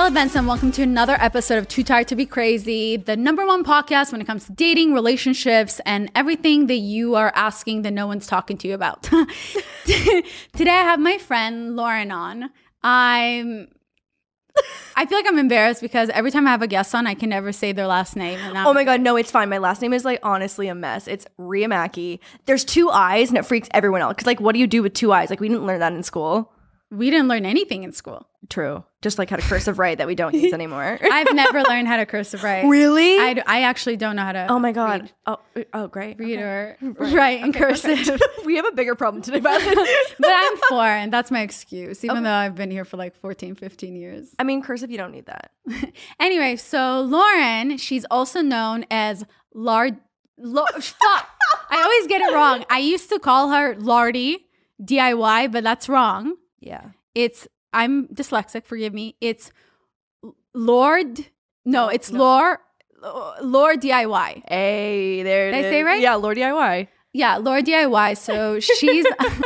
Kayla Benson. Welcome to another episode of Too Tired to Be Crazy, the #1 podcast when it comes to dating, relationships, and everything that you are asking that no one's talking to you about. Today I have my friend Lauren on. I feel like I'm embarrassed because every time I have a guest on, I can never say their last name. Oh my God, no, it's fine. My last name is like honestly a mess. It's Ria Mackey. There's 2 I's and it freaks everyone out. Because like, what do you do with 2 I's? Like, we didn't learn that in school. We didn't learn anything in school. True. Just like how to cursive write that we don't use anymore. I've never learned how to cursive write. Really? I actually don't know how to. Oh my God. Oh, great. Read or write in cursive. We have a bigger problem today, but I'm 4 and that's my excuse, even though I've been here for like 14, 15 years. I mean, cursive, you don't need that. Anyway, so Lauren, she's also known as fuck. I always get it wrong. I used to call her Lardy, DIY, but that's wrong. Yeah. I'm dyslexic, forgive me. It's Lord. No, it's Lord DIY. Hey, there it is. Did I say it right? Yeah, Lord DIY. Yeah, Lord DIY. So she's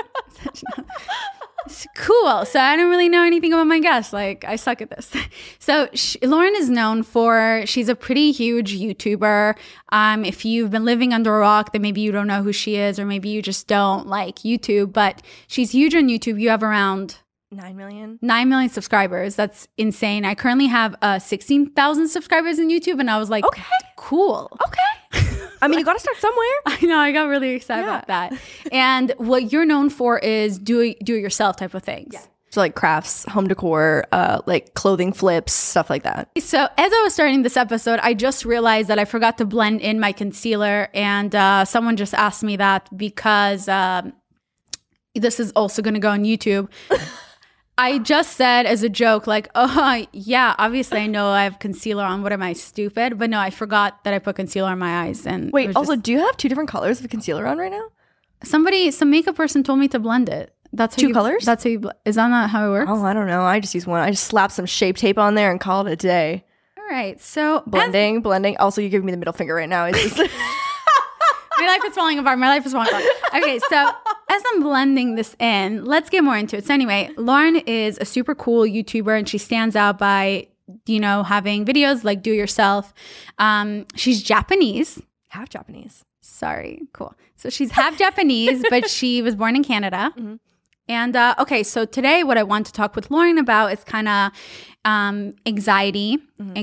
cool. So I don't really know anything about my guests. Like, I suck at this. So Lauren is known for, she's a pretty huge YouTuber. If you've been living under a rock, then maybe you don't know who she is, or maybe you just don't like YouTube. But she's huge on YouTube. You have around 9 million? 9 million subscribers. That's insane. I currently have 16,000 subscribers in YouTube, and I was like, okay, cool. Okay. I mean, you got to start somewhere. I know. I got really excited about that. And what you're known for is do-it-yourself type of things. Yeah. So like crafts, home decor, like clothing flips, stuff like that. So as I was starting this episode, I just realized that I forgot to blend in my concealer, and someone just asked me that because this is also going to go on YouTube. I just said as a joke, like, oh, yeah, obviously I know I have concealer on. What am I, stupid? But no, I forgot that I put concealer on my eyes. And wait, also, do you have 2 different colors of concealer on right now? some makeup person told me to blend it. That's how 2 colors? That's how is that not how it works? Oh, I don't know. I just use one. I just slap some Shape Tape on there and call it a day. All right. So blending. Also, you're giving me the middle finger right now. It's just My life is falling apart. Okay, so as I'm blending this in, let's get more into it. So anyway, Lauren is a super cool YouTuber, and she stands out by, having videos like do yourself. She's Japanese. half Japanese. Sorry. Cool. So she's half Japanese, but she was born in Canada. Mm-hmm. And okay, so today what I want to talk with Lauren about is kind of anxiety,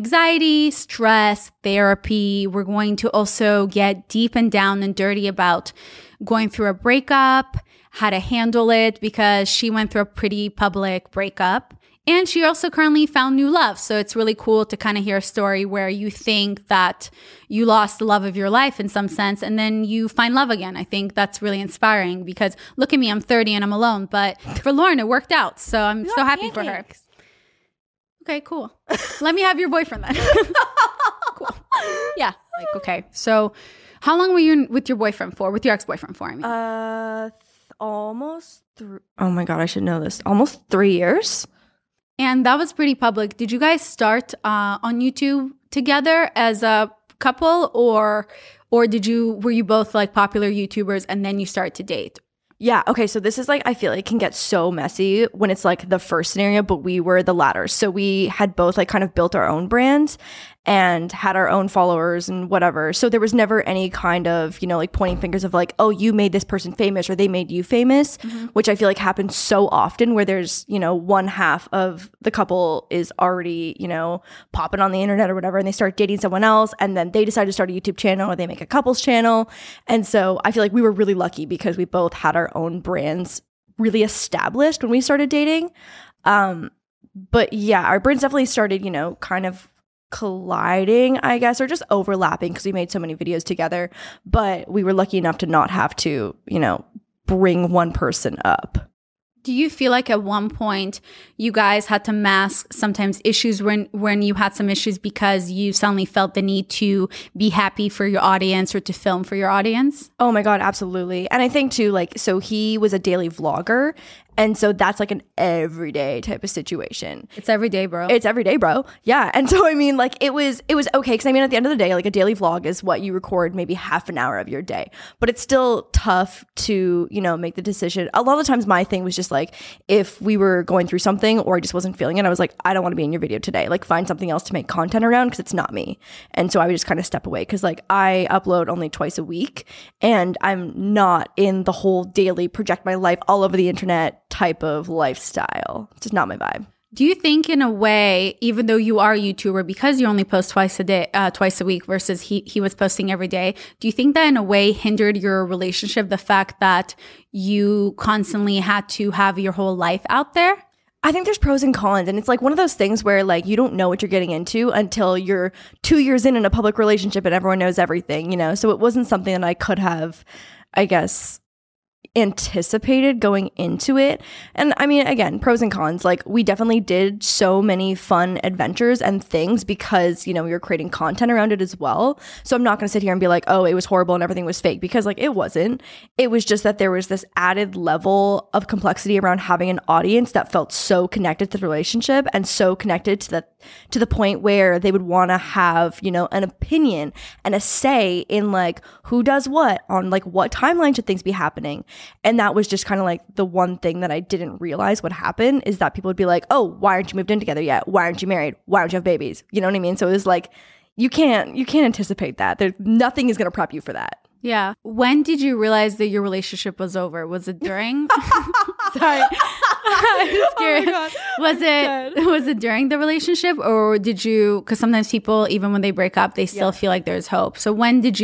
stress, therapy. We're going to also get deep and down and dirty about going through a breakup, how to handle it, because she went through a pretty public breakup. And she also currently found new love. So it's really cool to kind of hear a story where you think that you lost the love of your life in some sense, and then you find love again. I think that's really inspiring because look at me, I'm 30 and I'm alone. But for Lauren, it worked out. So I'm so happy for her. Okay, cool. Let me have your boyfriend then. Cool. Yeah. Like, okay. So how long were you with your boyfriend for? With your ex-boyfriend for, I mean? Almost oh my God, I should know this. Almost 3 years. And that was pretty public. Did you guys start on YouTube together as a couple, or were you both like popular YouTubers and then you start to date? Yeah. Okay. So this is like, I feel like it can get so messy when it's like the first scenario, but we were the latter. So we had both like kind of built our own brand and had our own followers and whatever. So there was never any kind of, like pointing fingers of like, oh, you made this person famous or they made you famous, which I feel like happens so often where there's, one half of the couple is already, popping on the internet or whatever, and they start dating someone else, and then they decide to start a YouTube channel or they make a couples channel. And so I feel like we were really lucky because we both had our own brands really established when we started dating. But yeah, our brands definitely started, kind of colliding, I guess, or just overlapping because we made so many videos together. But we were lucky enough to not have to, bring one person up. Do you feel like at one point you guys had to mask sometimes issues when you had some issues because you suddenly felt the need to be happy for your audience or to film for your audience? Oh my God, absolutely. And I think too, like, so he was a daily vlogger And so that's like an everyday type of situation. It's every day, bro. It's every day, bro. Yeah. And so, I mean, like it was okay. Because I mean, at the end of the day, like a daily vlog is what you record maybe half an hour of your day. But it's still tough to, you know, make the decision. A lot of times my thing was just like, if we were going through something or I just wasn't feeling it, I was like, I don't want to be in your video today. Like find something else to make content around because it's not me. And so I would just kind of step away because like I upload only twice a week and I'm not in the whole daily project my life all over the internet type of lifestyle. It's just not my vibe. Do you think in a way, even though you are a YouTuber, because you only post twice a week versus he was posting every day, do you think that in a way hindered your relationship, the fact that you constantly had to have your whole life out there? I think there's pros and cons, and it's like one of those things where like you don't know what you're getting into until you're 2 years in a public relationship and everyone knows everything, you know? So it wasn't something that I could have, I guess, anticipated going into it. And I mean, again, pros and cons, like we definitely did so many fun adventures and things because, you know, we were creating content around it as well. So I'm not going to sit here and be like, oh, it was horrible and everything was fake, because like it wasn't. It was just that there was this added level of complexity around having an audience that felt so connected to the relationship and so connected to the point where they would want to have, you know, an opinion and a say in like who does what on like what timeline should things be happening. And that was just kind of like the one thing that I didn't realize would happen, is that people would be like, oh, why aren't you moved in together yet? Why aren't you married? Why don't you have babies? You know what I mean? So it was like, you can't anticipate that. There's nothing is going to prep you for that. Yeah. When did you realize that your relationship was over? Was it during? Sorry. I'm just curious. Oh my God. Was it during the relationship, or did you, because sometimes people, even when they break up, they still feel like there's hope. So when did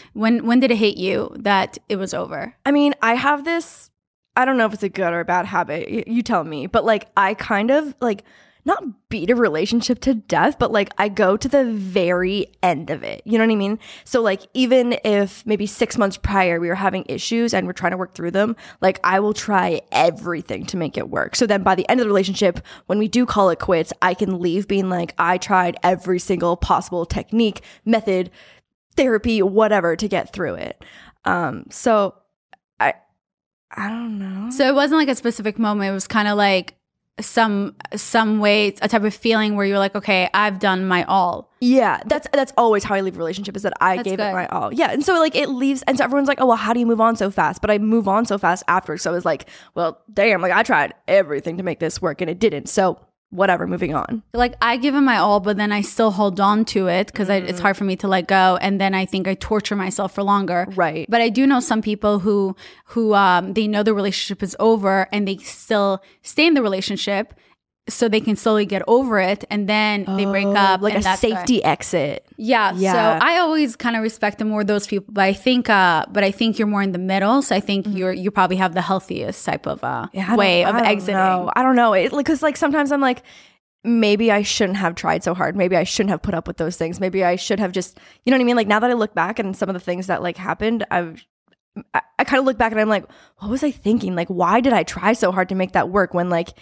it hit you that it was over? I mean, I have this, I don't know if it's a good or a bad habit. You tell me. But like, I kind of like, not beat a relationship to death, but like I go to the very end of it. You know what I mean? So like even if maybe 6 months prior we were having issues and we're trying to work through them, like I will try everything to make it work. So then by the end of the relationship, when we do call it quits, I can leave being like, I tried every single possible technique, method, therapy, whatever to get through it. So I don't know. So it wasn't like a specific moment. It was kind of like some way, a type of feeling where you're like, okay, I've done my all. Yeah, that's always how I leave a relationship, is that I gave it my all. Yeah, and so like it leaves, and so everyone's like, oh well, how do you move on so fast? But I move on so fast after. So I was like, well, damn, like I tried everything to make this work and it didn't. So whatever, moving on. Like I give it my all, but then I still hold on to it because it's hard for me to let go, and then I think I torture myself for longer. Right. But I do know some people who they know the relationship is over and they still stay in the relationship so they can slowly get over it, and then they break up, like and a safety exit. Yeah. So I always kind of respect and more those people, but I think you're more in the middle. So I think you probably have the healthiest type of way of exiting. I don't know. Because like sometimes I'm like, maybe I shouldn't have tried so hard. Maybe I shouldn't have put up with those things. Maybe I should have just, you know what I mean? Like now that I look back and some of the things that like happened, I kind of look back and I'm like, what was I thinking? Like, why did I try so hard to make that work when like,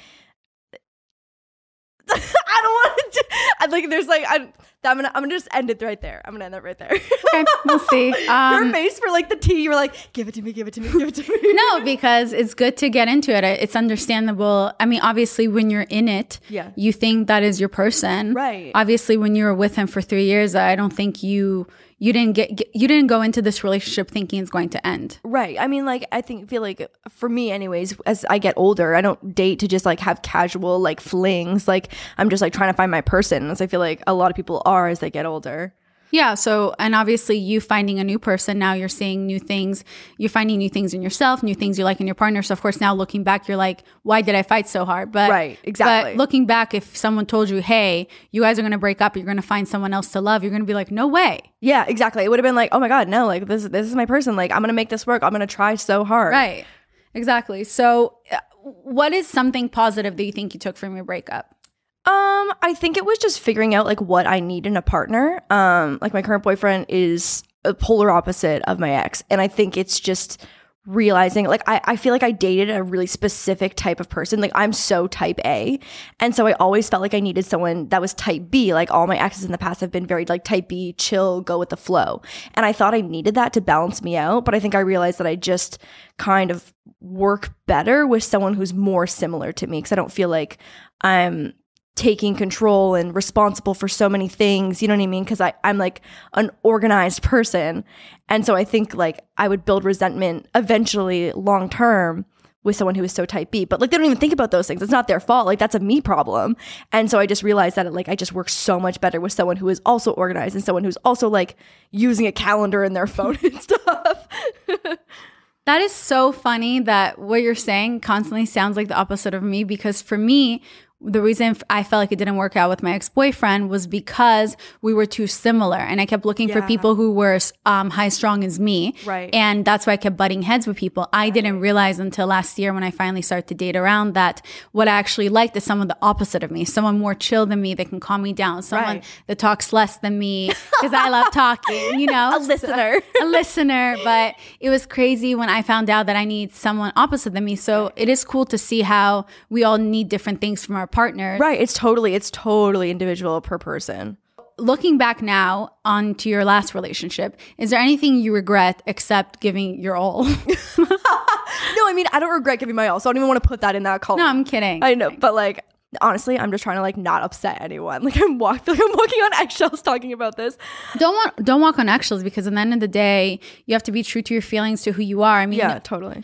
I don't want to. I like. There's like. I'm gonna just end it right there. I'm gonna end that right there. Okay, we'll see. Your face for like the tea. You were like, give it to me, give it to me, give it to me. No, because it's good to get into it. It's understandable. I mean, obviously, when you're in it, you think that is your person, right? Obviously, when you were with him for 3 years, I don't think you didn't go into this relationship thinking it's going to end. Right. I mean, like, feel like for me anyways, as I get older, I don't date to just like have casual like flings. Like I'm just like trying to find my person, as I feel like a lot of people are as they get older. Yeah. So, and obviously you finding a new person, now you're seeing new things. You're finding new things in yourself, new things you like in your partner. So of course, now looking back, you're like, why did I fight so hard? But right, exactly. But looking back, if someone told you, hey, you guys are going to break up, you're going to find someone else to love, you're going to be like, no way. Yeah, exactly. It would have been like, oh my God, no, like this is my person. Like I'm going to make this work. I'm going to try so hard. Right. Exactly. So what is something positive that you think you took from your breakup? I think it was just figuring out like what I need in a partner. Like my current boyfriend is a polar opposite of my ex. And I think it's just realizing like I feel like I dated a really specific type of person. Like I'm so type A. And so I always felt like I needed someone that was type B. Like all my exes in the past have been very like type B, chill, go with the flow. And I thought I needed that to balance me out. But I think I realized that I just kind of work better with someone who's more similar to me because I don't feel like I'm taking control and responsible for so many things, you know what I mean? Because I'm like an organized person. And so I think like I would build resentment eventually long term with someone who is so type B. But like they don't even think about those things. It's not their fault. Like that's a me problem. And so I just realized that like I just work so much better with someone who is also organized and someone who's also like using a calendar in their phone and stuff. That is so funny that what you're saying constantly sounds like the opposite of me, because for me, the reason I felt like it didn't work out with my ex-boyfriend was because we were too similar, and I kept looking for people who were high strung as me. Right. And that's why I kept butting heads with people. I didn't realize until last year when I finally started to date around that what I actually liked is someone the opposite of me, someone more chill than me that can calm me down, someone that talks less than me because I love talking, you know. A listener. A listener. But it was crazy when I found out that I need someone opposite than me. So it is cool to see how we all need different things from our partners. Right. It's totally individual per person. Looking back now onto your last relationship, is there anything you regret except giving your all? No, I mean, I don't regret giving my all, so I don't even want to put that in that column. No, I'm kidding. I know, but like, honestly, I'm just trying to like not upset anyone. Like feel like I'm walking on eggshells talking about this. Don't walk on eggshells, because at the end of the day, you have to be true to your feelings, to who you are. I mean, yeah, totally.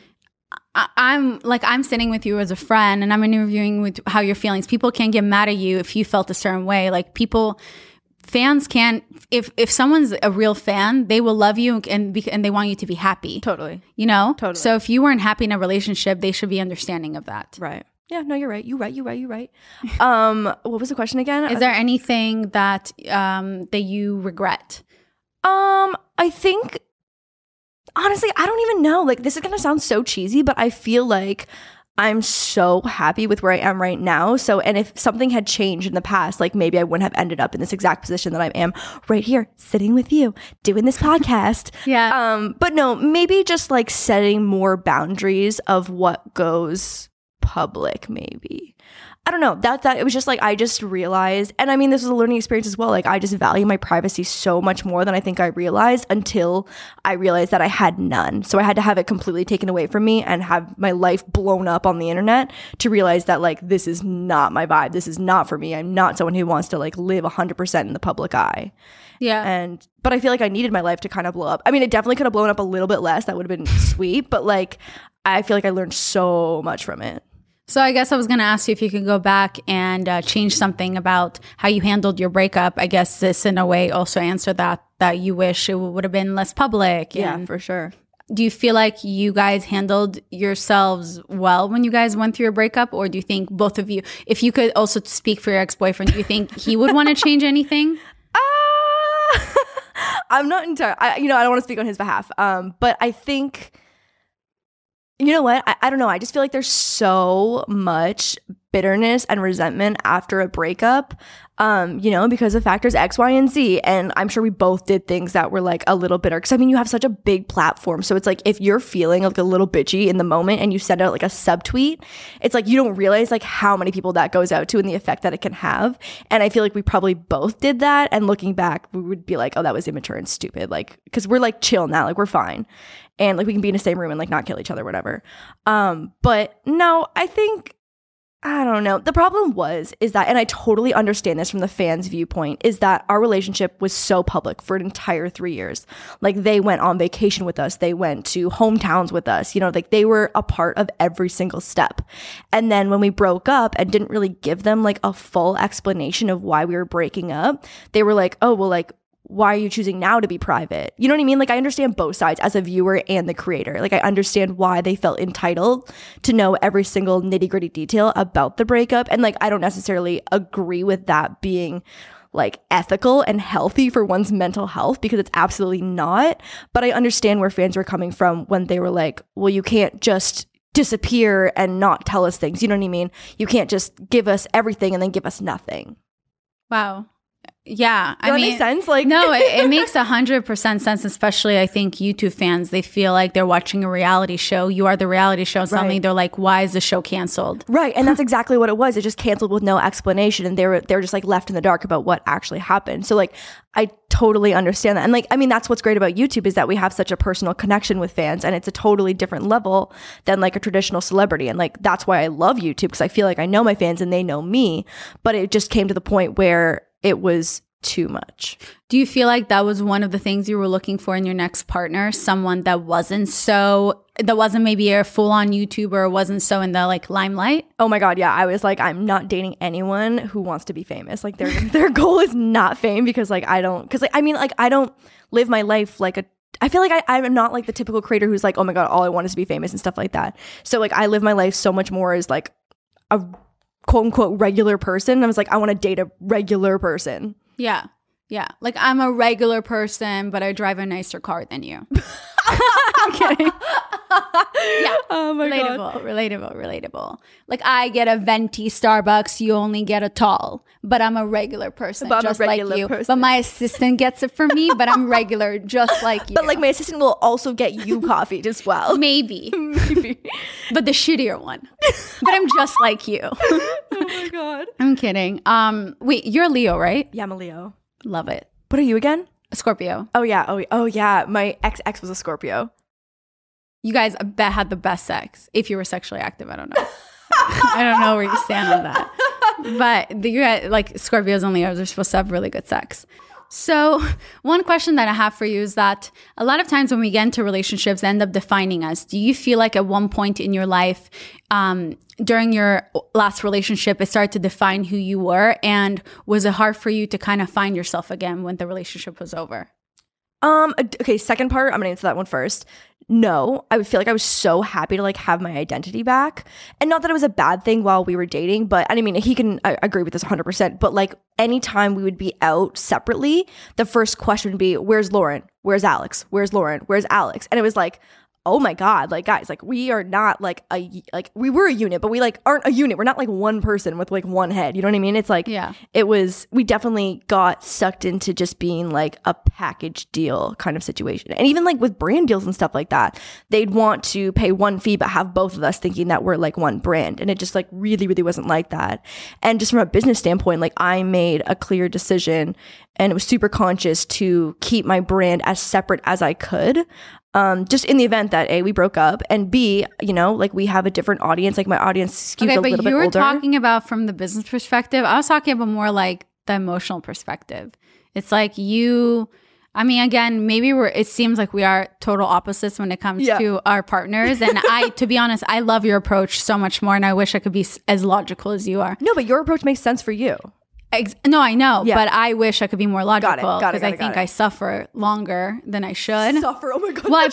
I'm sitting with you as a friend and I'm interviewing with how you're feeling. People can't get mad at you if you felt a certain way. Like fans can't, if someone's a real fan, they will love you and they want you to be happy. Totally. You know? Totally. So if you weren't happy in a relationship, they should be understanding of that. Right. Yeah, no, you're right. You're right. What was the question again? Is there anything that you regret? I think, honestly, I don't even know. Like, this is going to sound so cheesy, but I feel like I'm so happy with where I am right now. So, and if something had changed in the past, like maybe I wouldn't have ended up in this exact position that I am right here, sitting with you, doing this podcast. Yeah. But no, maybe just like setting more boundaries of what goes public, maybe. I don't know, that it was just like, I just realized, and I mean, this was a learning experience as well. Like, I just value my privacy so much more than I think I realized until I realized that I had none. So I had to have it completely taken away from me and have my life blown up on the internet to realize that like, this is not my vibe. This is not for me. I'm not someone who wants to like live 100% in the public eye. Yeah. But I feel like I needed my life to kind of blow up. I mean, it definitely could have blown up a little bit less. That would have been sweet. But like, I feel like I learned so much from it. So I guess I was going to ask you if you could go back and change something about how you handled your breakup. I guess this in a way also answered that you wish it would have been less public. Yeah, for sure. Do you feel like you guys handled yourselves well when you guys went through your breakup? Or do you think both of you, if you could also speak for your ex-boyfriend, do you think he would want to change anything? I'm not entirely, I don't want to speak on his behalf. But I think, you know what? I don't know. I just feel like there's so much bitterness and resentment after a breakup, because of factors X, Y, and Z. And I'm sure we both did things that were like a little bitter. Because I mean, you have such a big platform. So it's like if you're feeling like a little bitchy in the moment and you send out like a subtweet, it's like you don't realize like how many people that goes out to and the effect that it can have. And I feel like we probably both did that. And looking back, we would be like, oh, that was immature and stupid. Like, because we're like chill now, like we're fine. And like we can be in the same room and like not kill each other, whatever. But no, I don't know. The problem is that, and I totally understand this from the fans' viewpoint, is that our relationship was so public for an entire 3 years. Like they went on vacation with us. They went to hometowns with us. Like they were a part of every single step. And then when we broke up and didn't really give them like a full explanation of why we were breaking up, they were like, oh, well, like, why are you choosing now to be private? You know what I mean? Like, I understand both sides as a viewer and the creator. Like, I understand why they felt entitled to know every single nitty-gritty detail about the breakup. And like, I don't necessarily agree with that being like ethical and healthy for one's mental health, because it's absolutely not. But I understand where fans were coming from when they were like, well, you can't just disappear and not tell us things. You know what I mean? You can't just give us everything and then give us nothing. Wow. Yeah. Does that make sense? Like, no, it makes 100% sense, especially I think YouTube fans, they feel like they're watching a reality show. You are the reality show. Suddenly they're like, why is the show canceled? Right. And that's exactly what it was. It just canceled with no explanation. And they're just like left in the dark about what actually happened. So like, I totally understand that. And like, I mean, that's what's great about YouTube is that we have such a personal connection with fans, and it's a totally different level than like a traditional celebrity. And like, that's why I love YouTube, because I feel like I know my fans and they know me, but it just came to the point where it was too much. Do you feel like that was one of the things you were looking for in your next partner? Someone that wasn't maybe a full-on YouTuber, or wasn't so in the like limelight? Oh my God, yeah. I was like, I'm not dating anyone who wants to be famous. Like their goal is not fame, because like I don't live my life like I feel like I'm not like the typical creator who's like, oh my God, all I want is to be famous and stuff like that. So like I live my life so much more as like a quote unquote regular person. I was like, I want to date a regular person. Yeah. Yeah. Like I'm a regular person, but I drive a nicer car than you. I'm kidding. Yeah. Oh my God. Relatable. Like I get a venti Starbucks, you only get a tall, but I'm a regular person, just like you. But my assistant gets it for me, but I'm regular, just like you. But like my assistant will also get you coffee as well. Maybe. But the shittier one. But I'm just like you. Oh my God. I'm kidding. Wait, you're a Leo, right? Yeah, I'm a Leo. Love it. What are you again? A Scorpio. Oh yeah. Oh yeah. My ex was a Scorpio. You guys, I bet, had the best sex. If you were sexually active, I don't know. I don't know where you stand on that. But you guys, like Scorpios and Leos are supposed to have really good sex. So one question that I have for you is that a lot of times when we get into relationships, they end up defining us. Do you feel like at one point in your life, during your last relationship, it started to define who you were? And was it hard for you to kind of find yourself again when the relationship was over? Okay, second part, I'm gonna answer that one first. No, I would feel like I was so happy to like have my identity back. And not that it was a bad thing while we were dating, but I mean, he can agree with this 100%. But like anytime we would be out separately, the first question would be, where's Lauren? Where's Alex? Where's Lauren? Where's Alex? And it was like, oh my God, like guys, like we are not like we were a unit, but we like aren't a unit. We're not like one person with like one head. You know what I mean? It's like, yeah, we definitely got sucked into just being like a package deal kind of situation. And even like with brand deals and stuff like that, they'd want to pay one fee, but have both of us thinking that we're like one brand. And it just like really, really wasn't like that. And just from a business standpoint, like I made a clear decision and it was super conscious to keep my brand as separate as I could. Just in the event that A, we broke up, and B, you know, like we have a different audience. Like my audience skews a little bit older. Okay, but you were talking about from the business perspective. I was talking about more like the emotional perspective. It's like I mean, again, maybe it seems like we are total opposites when it comes to our partners. And to be honest, I love your approach so much more. And I wish I could be as logical as you are. No, but your approach makes sense for you. No, I know, but I wish I could be more logical because I think I suffer longer than I should. Suffer? Oh my God. Well,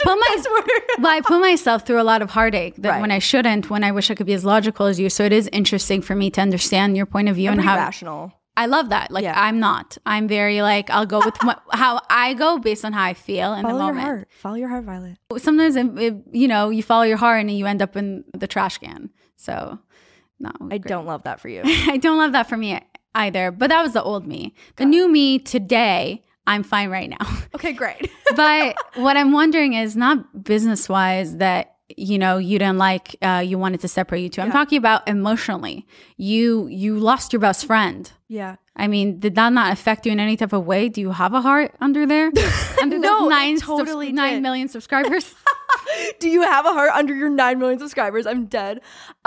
I put myself through a lot of heartache when I shouldn't, when I wish I could be as logical as you. So it is interesting for me to understand your point of view and how rational. I love that. Like I'm not. I'm very like I'll go with how I go based on how I feel in the moment. Follow your heart, Violet. Sometimes you follow your heart and you end up in the trash can. So no, I don't love that for you. I don't love that for me either, but that was the old me. The new me today, I'm fine right now. Okay, great. But what I'm wondering is not business wise that, you know, you didn't like, you wanted to separate you two. I'm talking about emotionally. You lost your best friend. Yeah. I mean, did that not affect you in any type of way? Do you have a heart under there? Under No, those 9 million subscribers? Do you have a heart under your 9 million subscribers? I'm dead.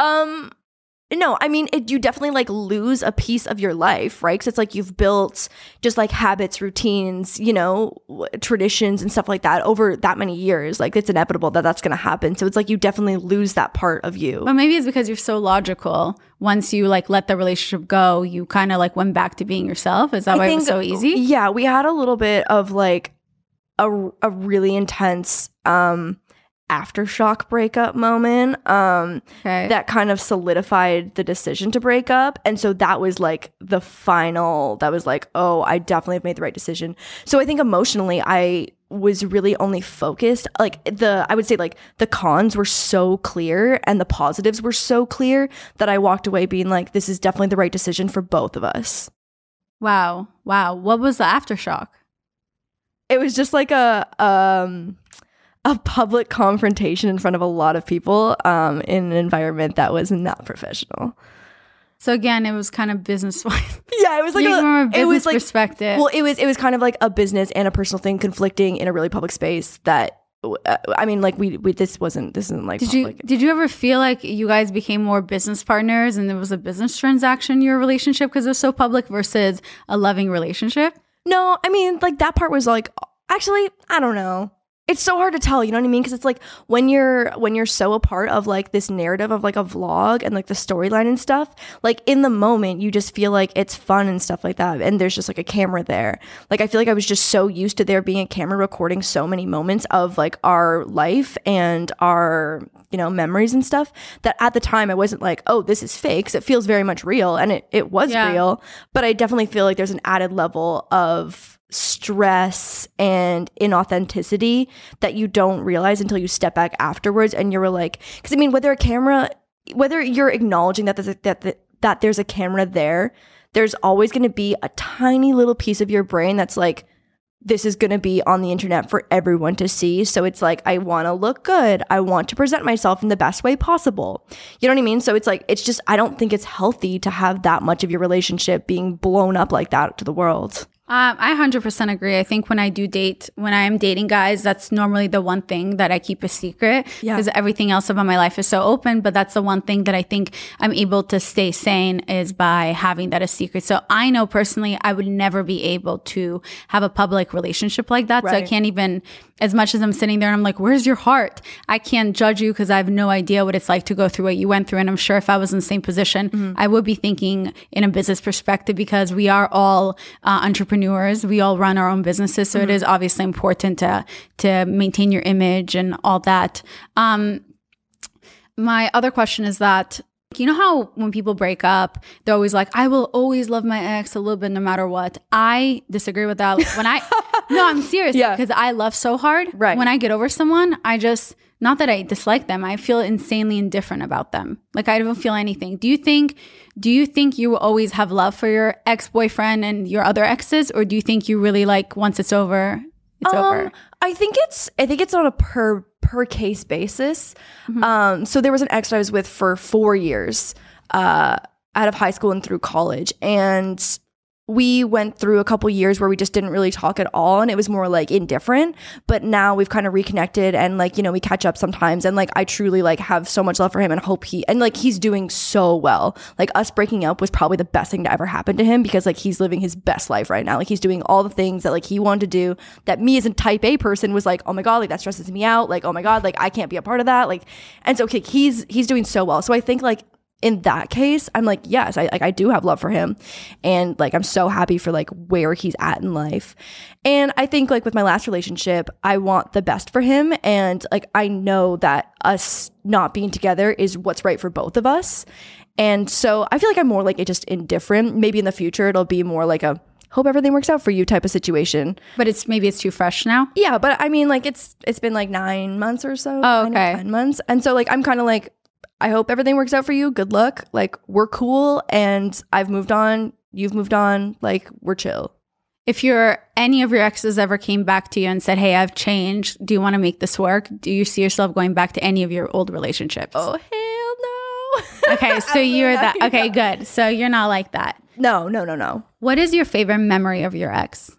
No, I mean, you definitely like lose a piece of your life, right? Because it's like you've built just like habits, routines, you know, traditions and stuff like that over that many years. Like it's inevitable that that's going to happen. So it's like you definitely lose that part of you. But maybe it's because you're so logical. Once you like let the relationship go, you kind of like went back to being yourself. Is that why it was so easy? Yeah, we had a little bit of like a really intense aftershock breakup moment that kind of solidified the decision to break up. And so that was like the final, that was like, oh, I definitely have made the right decision. So I think emotionally I was really only focused, like I would say like the cons were so clear and the positives were so clear that I walked away being like, this is definitely the right decision for both of us. Wow. What was the aftershock? It was just like a public confrontation in front of a lot of people in an environment that was not professional. So again, it was kind of business-wise. Yeah, it was like from a business perspective. Well, it was kind of like a business and a personal thing conflicting in a really public space. That I mean, like we this isn't like. Did you ever feel like you guys became more business partners and there was a business transaction in your relationship because it was so public versus a loving relationship? No, I mean, like that part was like, actually, I don't know. It's so hard to tell, you know what I mean? Because it's like when you're so a part of like this narrative of like a vlog and like the storyline and stuff, like in the moment you just feel like it's fun and stuff like that, and there's just like a camera there. Like I feel like I was just so used to there being a camera recording so many moments of like our life and our, you know, memories and stuff, that at the time I wasn't like, oh, this is fake, 'cause it feels very much real, and it was real, but I definitely feel like there's an added level of stress and inauthenticity that you don't realize until you step back afterwards, and you're like, because I mean, whether you're acknowledging that there's a camera there, there's always going to be a tiny little piece of your brain that's like, this is going to be on the internet for everyone to see. So it's like, I want to look good. I want to present myself in the best way possible. You know what I mean? So it's like, it's just, I don't think it's healthy to have that much of your relationship being blown up like that to the world. I 100% agree. I think when I'm dating guys, that's normally the one thing that I keep a secret, because everything else about my life is so open. But that's the one thing that I think I'm able to stay sane is by having that a secret. So I know personally, I would never be able to have a public relationship like that. Right. So I can't even, as much as I'm sitting there and I'm like, where's your heart? I can't judge you because I have no idea what it's like to go through what you went through. And I'm sure if I was in the same position, I would be thinking in a business perspective, because we are all entrepreneurs. We all run our own businesses. So it is obviously important to maintain your image and all that. My other question is that, you know how when people break up, they're always like, I will always love my ex a little bit no matter what. I disagree with that. No, I'm serious. Because I love so hard. Right. When I get over someone, not that I dislike them, I feel insanely indifferent about them. Like I don't feel anything. Do you think you will always have love for your ex-boyfriend and your other exes, or do you think you really like once it's over, it's over? I think it's on a per case basis. So there was an ex that I was with for 4 years, out of high school and through college, and we went through a couple years where we just didn't really talk at all, and it was more like indifferent. But now we've kind of reconnected, and like, you know, we catch up sometimes, and like I truly like have so much love for him and hope he's doing so well. Like us breaking up was probably the best thing to ever happen to him, because like he's living his best life right now. Like he's doing all the things that like he wanted to do, that me as a type A person was like, oh my God, like that stresses me out. Like, oh my God, like I can't be a part of that. Like, and so okay, he's doing so well. So I think like, in that case, I'm like, yes, I do have love for him. And like, I'm so happy for like where he's at in life. And I think like with my last relationship, I want the best for him. And like, I know that us not being together is what's right for both of us. And so I feel like I'm more like just indifferent. Maybe in the future, it'll be more like a hope everything works out for you type of situation. But maybe it's too fresh now. Yeah. But I mean, like it's been like 9 months or so. Oh, okay. 10 months. And so like, I'm kind of like, I hope everything works out for you. Good luck. Like, we're cool, and I've moved on. You've moved on. Like, we're chill. If any of your exes ever came back to you and said, hey, I've changed, do you want to make this work? Do you see yourself going back to any of your old relationships? Oh, hell no. Okay, so you're that. Okay, good. So you're not like that. No. What is your favorite memory of your ex?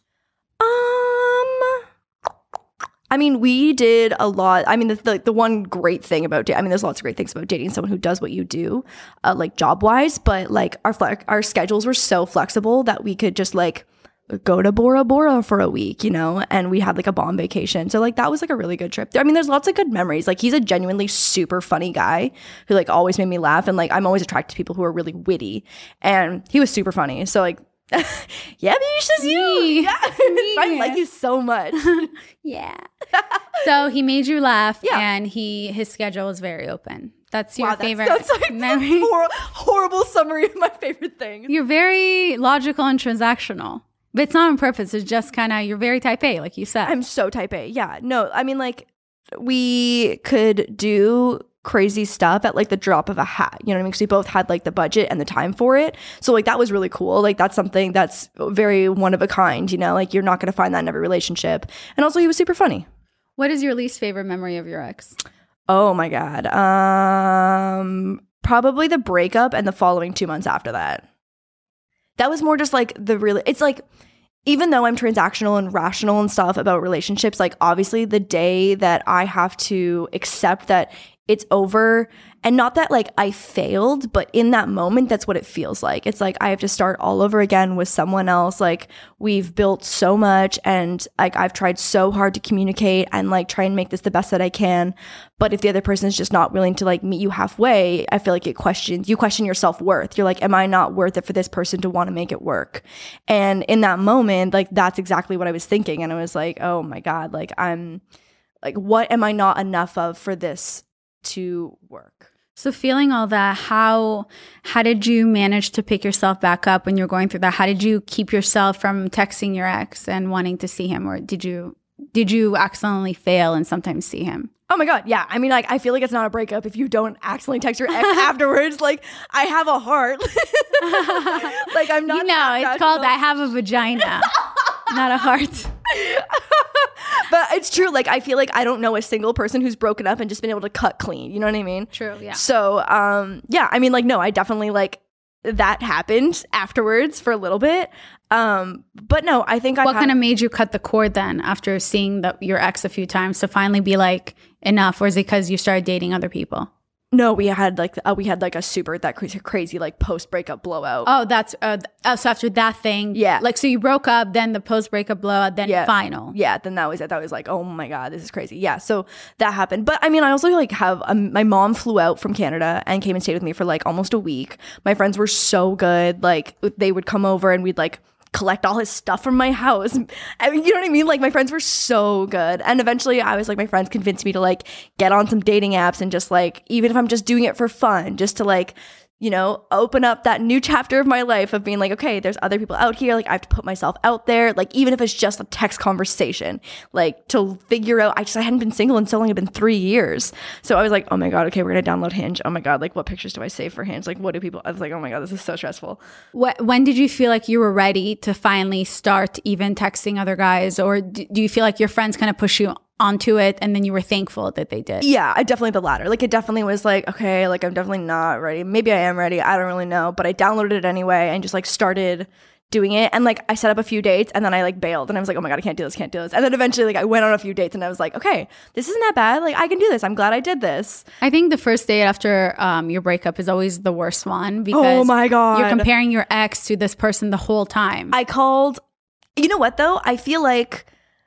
I mean, we did a lot. I mean, the one great thing about there's lots of great things about dating someone who does what you do, like job wise. But like our schedules were so flexible that we could just like go to Bora Bora for a week, you know, and we had like a bomb vacation. So like that was like a really good trip. I mean, there's lots of good memories. Like he's a genuinely super funny guy who like always made me laugh, and like I'm always attracted to people who are really witty, and he was super funny. So like. Yeah, Mish, is you. Yeah. I like you so much. Yeah. So he made you laugh, and his schedule was very open. That's your favorite memory. Horrible summary of my favorite things. You're very logical and transactional, but it's not on purpose. It's just kind of, you're very type A, like you said. I'm so type A. Yeah. No, I mean, like we could do crazy stuff at like the drop of a hat. You know what I mean? Because we both had like the budget and the time for it. So like that was really cool. Like that's something that's very one of a kind, you know, like you're not going to find that in every relationship. And also he was super funny. What is your least favorite memory of your ex? Oh my God. Probably the breakup and the following 2 months after that. That was more just like it's like, even though I'm transactional and rational and stuff about relationships, like obviously the day that I have to accept that it's over, and not that like I failed, but in that moment, that's what it feels like. It's like I have to start all over again with someone else. Like we've built so much, and like I've tried so hard to communicate and like try and make this the best that I can. But if the other person is just not willing to like meet you halfway, I feel like you question your self-worth. You're like, am I not worth it for this person to want to make it work? And in that moment, like that's exactly what I was thinking. And I was like, oh my God, like I'm like, what am I not enough of for this to work? So feeling all that, how did you manage to pick yourself back up when you're going through that? How did you keep yourself from texting your ex and wanting to see him? Or did you accidentally fail and sometimes see him? Oh my God, yeah. I mean, like, I feel like it's not a breakup if you don't accidentally text your ex afterwards. Like, I have a heart. Like, I'm not. You know, it's called I have a vagina, not a heart. But it's true. Like, I feel like I don't know a single person who's broken up and just been able to cut clean. You know what I mean? True, yeah. So, yeah, I mean, like, no, I definitely, like, that happened afterwards for a little bit. But no, I think what kind of made you cut the cord then after seeing your ex a few times to finally be like, enough? Or is it because you started dating other people? No, we had like a super crazy like post breakup blowout. Oh, that's so after that thing, yeah. Like so you broke up, then the post breakup blowout, then final. Yeah, then that was it. That was like, oh my God, this is crazy. Yeah, so that happened. But I mean, I also like have my mom flew out from Canada and came and stayed with me for like almost a week. My friends were so good. Like they would come over and we'd like collect all his stuff from my house. I mean, you know what I mean? Like my friends were so good. And eventually I was like, my friends convinced me to like get on some dating apps and just like, even if I'm just doing it for fun, just to like, you know, open up that new chapter of my life of being like, okay, there's other people out here. Like I have to put myself out there. Like even if it's just a text conversation, like to figure out, I hadn't been single in so long. It's been 3 years. So I was like, oh my God, okay, we're going to download Hinge. Oh my God, like what pictures do I save for Hinge? Like what do people, I was like, oh my God, this is so stressful. When did you feel like you were ready to finally start even texting other guys? Or do you feel like your friends kind of push you onto it and then you were thankful that they did? Yeah, I definitely the latter. Like it definitely was like, okay, like I'm definitely not ready. Maybe I am ready. I don't really know. But I downloaded it anyway and just like started doing it. And like I set up a few dates and then I like bailed and I was like, oh my God, I can't do this. And then eventually like I went on a few dates and I was like, okay, this isn't that bad. Like I can do this. I'm glad I did this. I think the first date after your breakup is always the worst one because oh my God, you're comparing your ex to this person the whole time. I called, you know what though? I feel like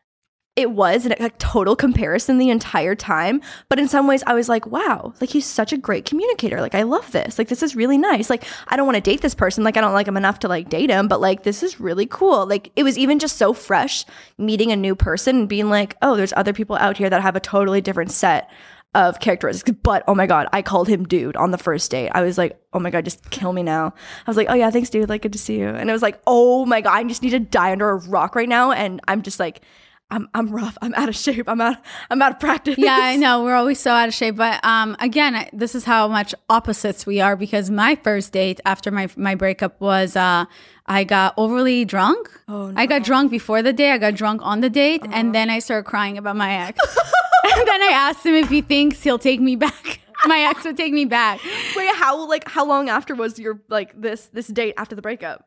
it was a total comparison the entire time. But in some ways I was like, wow, like he's such a great communicator. Like I love this. Like this is really nice. Like I don't want to date this person. Like I don't like him enough to like date him, but like this is really cool. Like it was even just so fresh meeting a new person and being like, oh, there's other people out here that have a totally different set of characteristics. But oh my God, I called him dude on the first date. I was like, oh my God, just kill me now. I was like, oh yeah, thanks dude. Like good to see you. And it was like, oh my God, I just need to die under a rock right now. And I'm just like, I'm rough. I'm out of shape. I'm out of practice. Yeah, I know. We're always so out of shape. But again, this is how much opposites we are because my first date after my breakup was I got overly drunk. Oh, no. I got drunk before the date. I got drunk on the date. And then I started crying about my ex. And then I asked him if he thinks he'll take me back. My ex would take me back. Wait, how long after was your like this date after the breakup?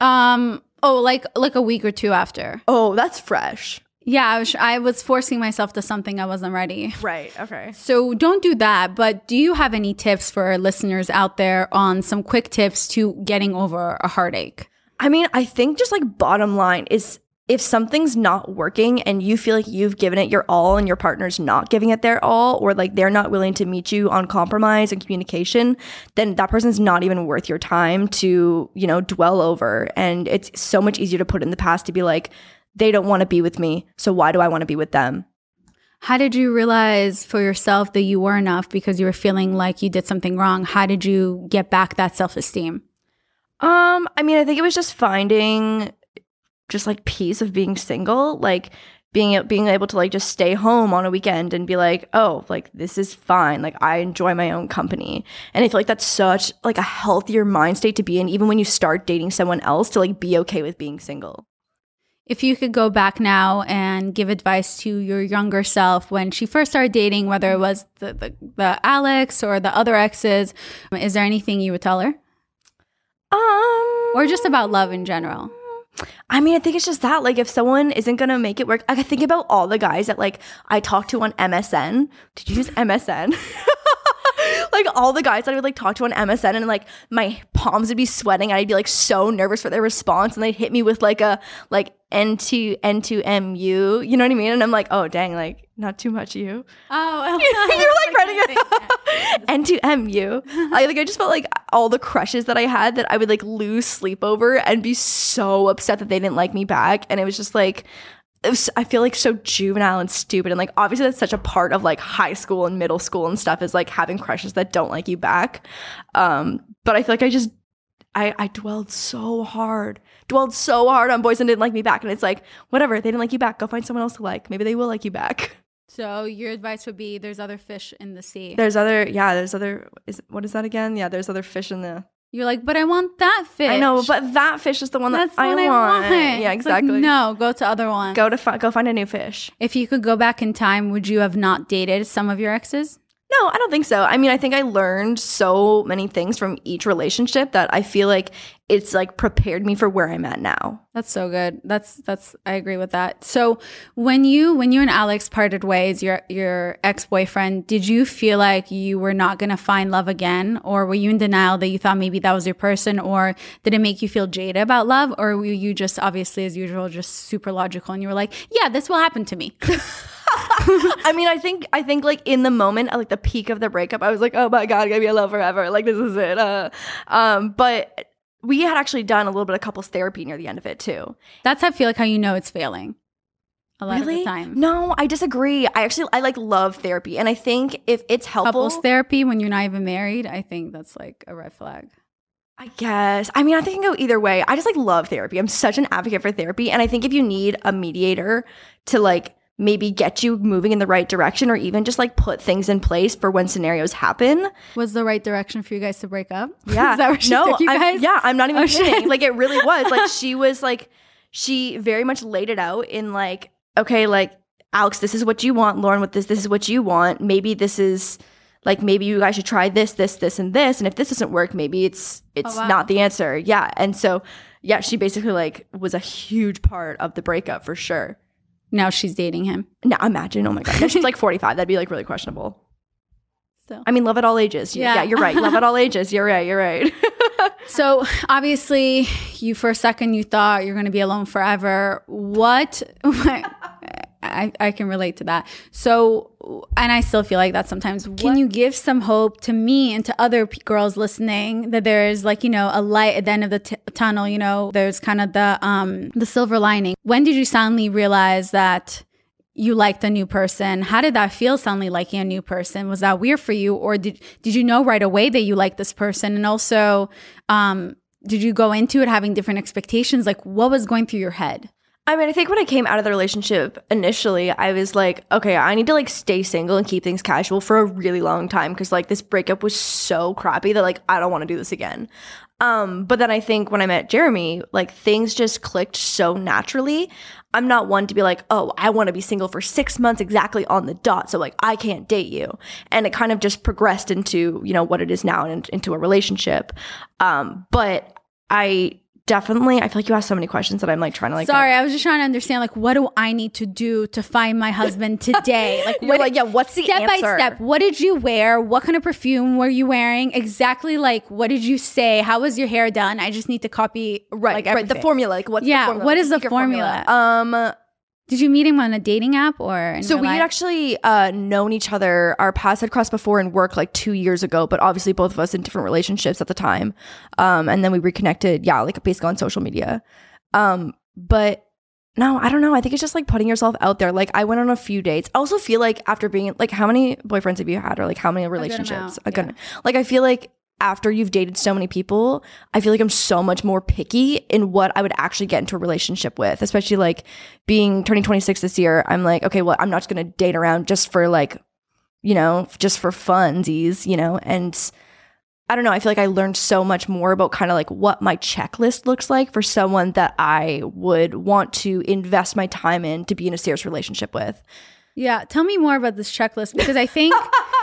Like a week or two after. Oh, that's fresh. Yeah, I was forcing myself to something I wasn't ready. Right, okay. So don't do that. But do you have any tips for listeners out there on some quick tips to getting over a heartache? I mean, I think just like bottom line is if something's not working and you feel like you've given it your all and your partner's not giving it their all, or like they're not willing to meet you on compromise and communication, then that person's not even worth your time to, you know, dwell over. And it's so much easier to put in the past to be like, they don't want to be with me, so why do I want to be with them? How did you realize for yourself that you were enough because you were feeling like you did something wrong? How did you get back that self-esteem? I mean, I think it was just finding just like peace of being single. Like being able to like just stay home on a weekend and be like, oh, like this is fine. Like I enjoy my own company. And I feel like that's such like a healthier mind state to be in, even when you start dating someone else, to like be okay with being single. If you could go back now and give advice to your younger self when she first started dating, whether it was the Alex or the other exes, is there anything you would tell her? Or just about love in general? I mean, I think it's just that, like, if someone isn't going to make it work, I think about all the guys that, like, I talked to on MSN. Did you use MSN? Like, all the guys that I would, like, talk to on MSN, and, like, my palms would be sweating, and I'd be, like, so nervous for their response, and they'd hit me with, like, a, like, N2MU, you know what I mean? And I'm like, oh, dang, like, not too much you. Oh, You're, like, writing it. N2MU. I just felt like all the crushes that I had that I would, like, lose sleep over and be so upset that they didn't like me back. And it was just, like, I feel like so juvenile and stupid, and like obviously that's such a part of like high school and middle school and stuff, is like having crushes that don't like you back. But I feel like I dwelled so hard on boys and didn't like me back, and it's like, whatever, they didn't like you back, go find someone else to like, maybe they will like you back. So your advice would be there's other fish in the sea. What is that again? Yeah, there's other fish in the... You're like, but I want that fish. I know, but that fish is the one that I want. Yeah, exactly. Like, no, go to other ones. Go find a new fish. If you could go back in time, would you have not dated some of your exes? No, I don't think so. I mean, I think I learned so many things from each relationship that I feel like it's like prepared me for where I'm at now. That's so good. That's I agree with that. So when you and Alex parted ways, your ex-boyfriend, did you feel like you were not going to find love again? Or were you in denial that you thought maybe that was your person? Or did it make you feel jaded about love? Or were you just, obviously as usual, just super logical and you were like, yeah, this will happen to me? I mean, I think like in the moment, at like the peak of the breakup, I was like, oh my God, I'm gonna be in love forever. Like, this is it. But we had actually done a little bit of couples therapy near the end of it too. That's how I feel like how you know it's failing. A lot of the time. No, I disagree. I like love therapy. And I think if it's helpful. Couples therapy when you're not even married, I think that's like a red flag. I guess. I mean, I think it can go either way. I just like love therapy. I'm such an advocate for therapy. And I think if you need a mediator to like maybe get you moving in the right direction, or even just like put things in place for when scenarios happen. Was the right direction for you guys to break up? Yeah. Is that where she took you guys? I'm not even kidding. Like, it really was. Like, she was like, she very much laid it out in like, okay, like, Alex, this is what you want. Lauren, with this is what you want. Maybe this is like, maybe you guys should try this, and this. And if this doesn't work, maybe it's not the answer. Yeah. And so, yeah, she basically like was a huge part of the breakup for sure. Now she's dating him. Now imagine, oh my God. She's like 45. That'd be like really questionable. So, I mean, love at all ages. Yeah, you're right. Love at all ages. You're right. So obviously you, for a second, you thought you're going to be alone forever. What? I can relate to that. So, and I still feel like that sometimes. Can you give some hope to me and to other girls listening that there's like, you know, a light at the end of the tunnel, you know, there's kind of the silver lining. When did you suddenly realize that you liked a new person? How did that feel, suddenly liking a new person? Was that weird for you? Or did you know right away that you liked this person? And also, did you go into it having different expectations? Like, what was going through your head? I mean, I think when I came out of the relationship initially, I was like, okay, I need to like stay single and keep things casual for a really long time, because like this breakup was so crappy that like I don't want to do this again. But then I think when I met Jeremy, like things just clicked so naturally. I'm not one to be like, oh, I want to be single for 6 months exactly on the dot, so like I can't date you. And it kind of just progressed into, you know, what it is now, and into a relationship. But I feel like you asked so many questions that I'm like trying to like. Sorry, I was just trying to understand like, what do I need to do to find my husband today? Like, what's the step answer? by step? What did you wear? What kind of perfume were you wearing? Exactly, like, what did you say? How was your hair done? I just need to copy right the formula. Like, what's the formula? What is the formula? Did you meet him on a dating app or? So we had actually known each other. Our paths had crossed before in work like 2 years ago, but obviously both of us in different relationships at the time. And then we reconnected, like basically on social media. But no, I don't know. I think it's just like putting yourself out there. Like, I went on a few dates. I also feel like after being like, how many boyfriends have you had, or like how many relationships? A good amount, Like, I feel like after you've dated so many people, I feel like I'm so much more picky in what I would actually get into a relationship with, especially like turning 26 this year. I'm like, okay, well, I'm not just going to date around just for like, you know, just for funsies, you know, and I don't know. I feel like I learned so much more about kind of like what my checklist looks like for someone that I would want to invest my time in to be in a serious relationship with. Yeah. Tell me more about this checklist, because I think,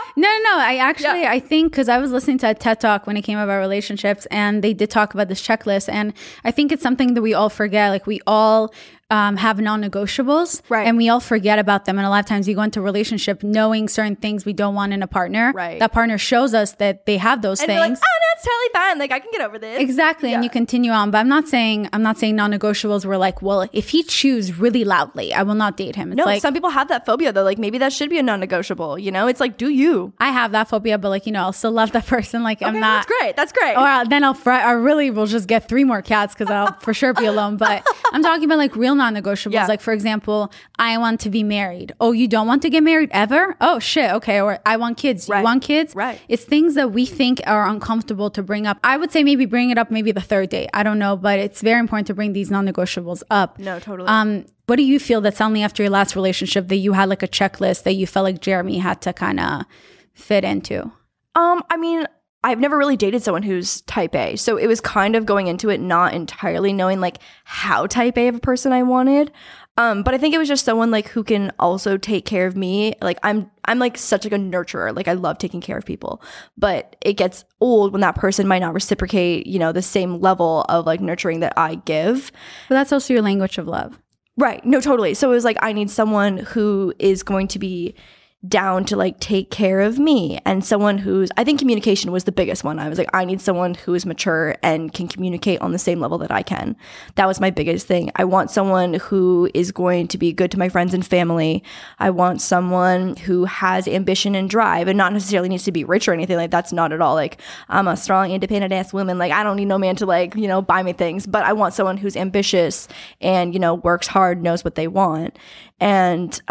I think, because I was listening to a TED Talk when it came about relationships, and they did talk about this checklist. And I think it's something that we all forget. Like we all have non-negotiables, right? And we all forget about them. And a lot of times we go into a relationship knowing certain things we don't want in a partner. Right. That partner shows us that they have those things. We're like, oh no, it's totally fine. Like I can get over this. Exactly. Yeah. And you continue on. But I'm not saying non-negotiables were like, well, if he chews really loudly, I will not date him. It's no, like, some people have that phobia though. Like maybe that should be a non-negotiable, you know? It's like, do you? I have that phobia, but like, you know, I'll still love that person. Like I'm not. That's great. Or then I really will just get 3 more cats because I'll for sure be alone. But I'm talking about like real non-negotiables. Yeah. Like for example, I want to be married. Oh, you don't want to get married ever? Oh shit. Okay. Or I want kids. You want kids? Right. It's things that we think are uncomfortable to bring up. I would say maybe bring it up maybe the third date. I don't know, but it's very important to bring these non-negotiables up. No, totally. What do you feel that suddenly after your last relationship that you had like a checklist that you felt like Jeremy had to kind of fit into? I mean, I've never really dated someone who's type A. So it was kind of going into it not entirely knowing like how type A of a person I wanted. But I think it was just someone like who can also take care of me. Like I'm like such like a nurturer. Like I love taking care of people, but it gets old when that person might not reciprocate, you know, the same level of like nurturing that I give. But that's also your language of love. Right. No, totally. So it was like, I need someone who is going to be down to like take care of me, and someone I think communication was the biggest one. I was like, I need someone who is mature and can communicate on the same level that I can. That was my biggest thing. I want someone who is going to be good to my friends and family. I want someone who has ambition and drive, and not necessarily needs to be rich or anything. Like that's not at all. Like I'm a strong, independent ass woman. Like I don't need no man to like, you know, buy me things, but I want someone who's ambitious and, you know, works hard, knows what they want. And,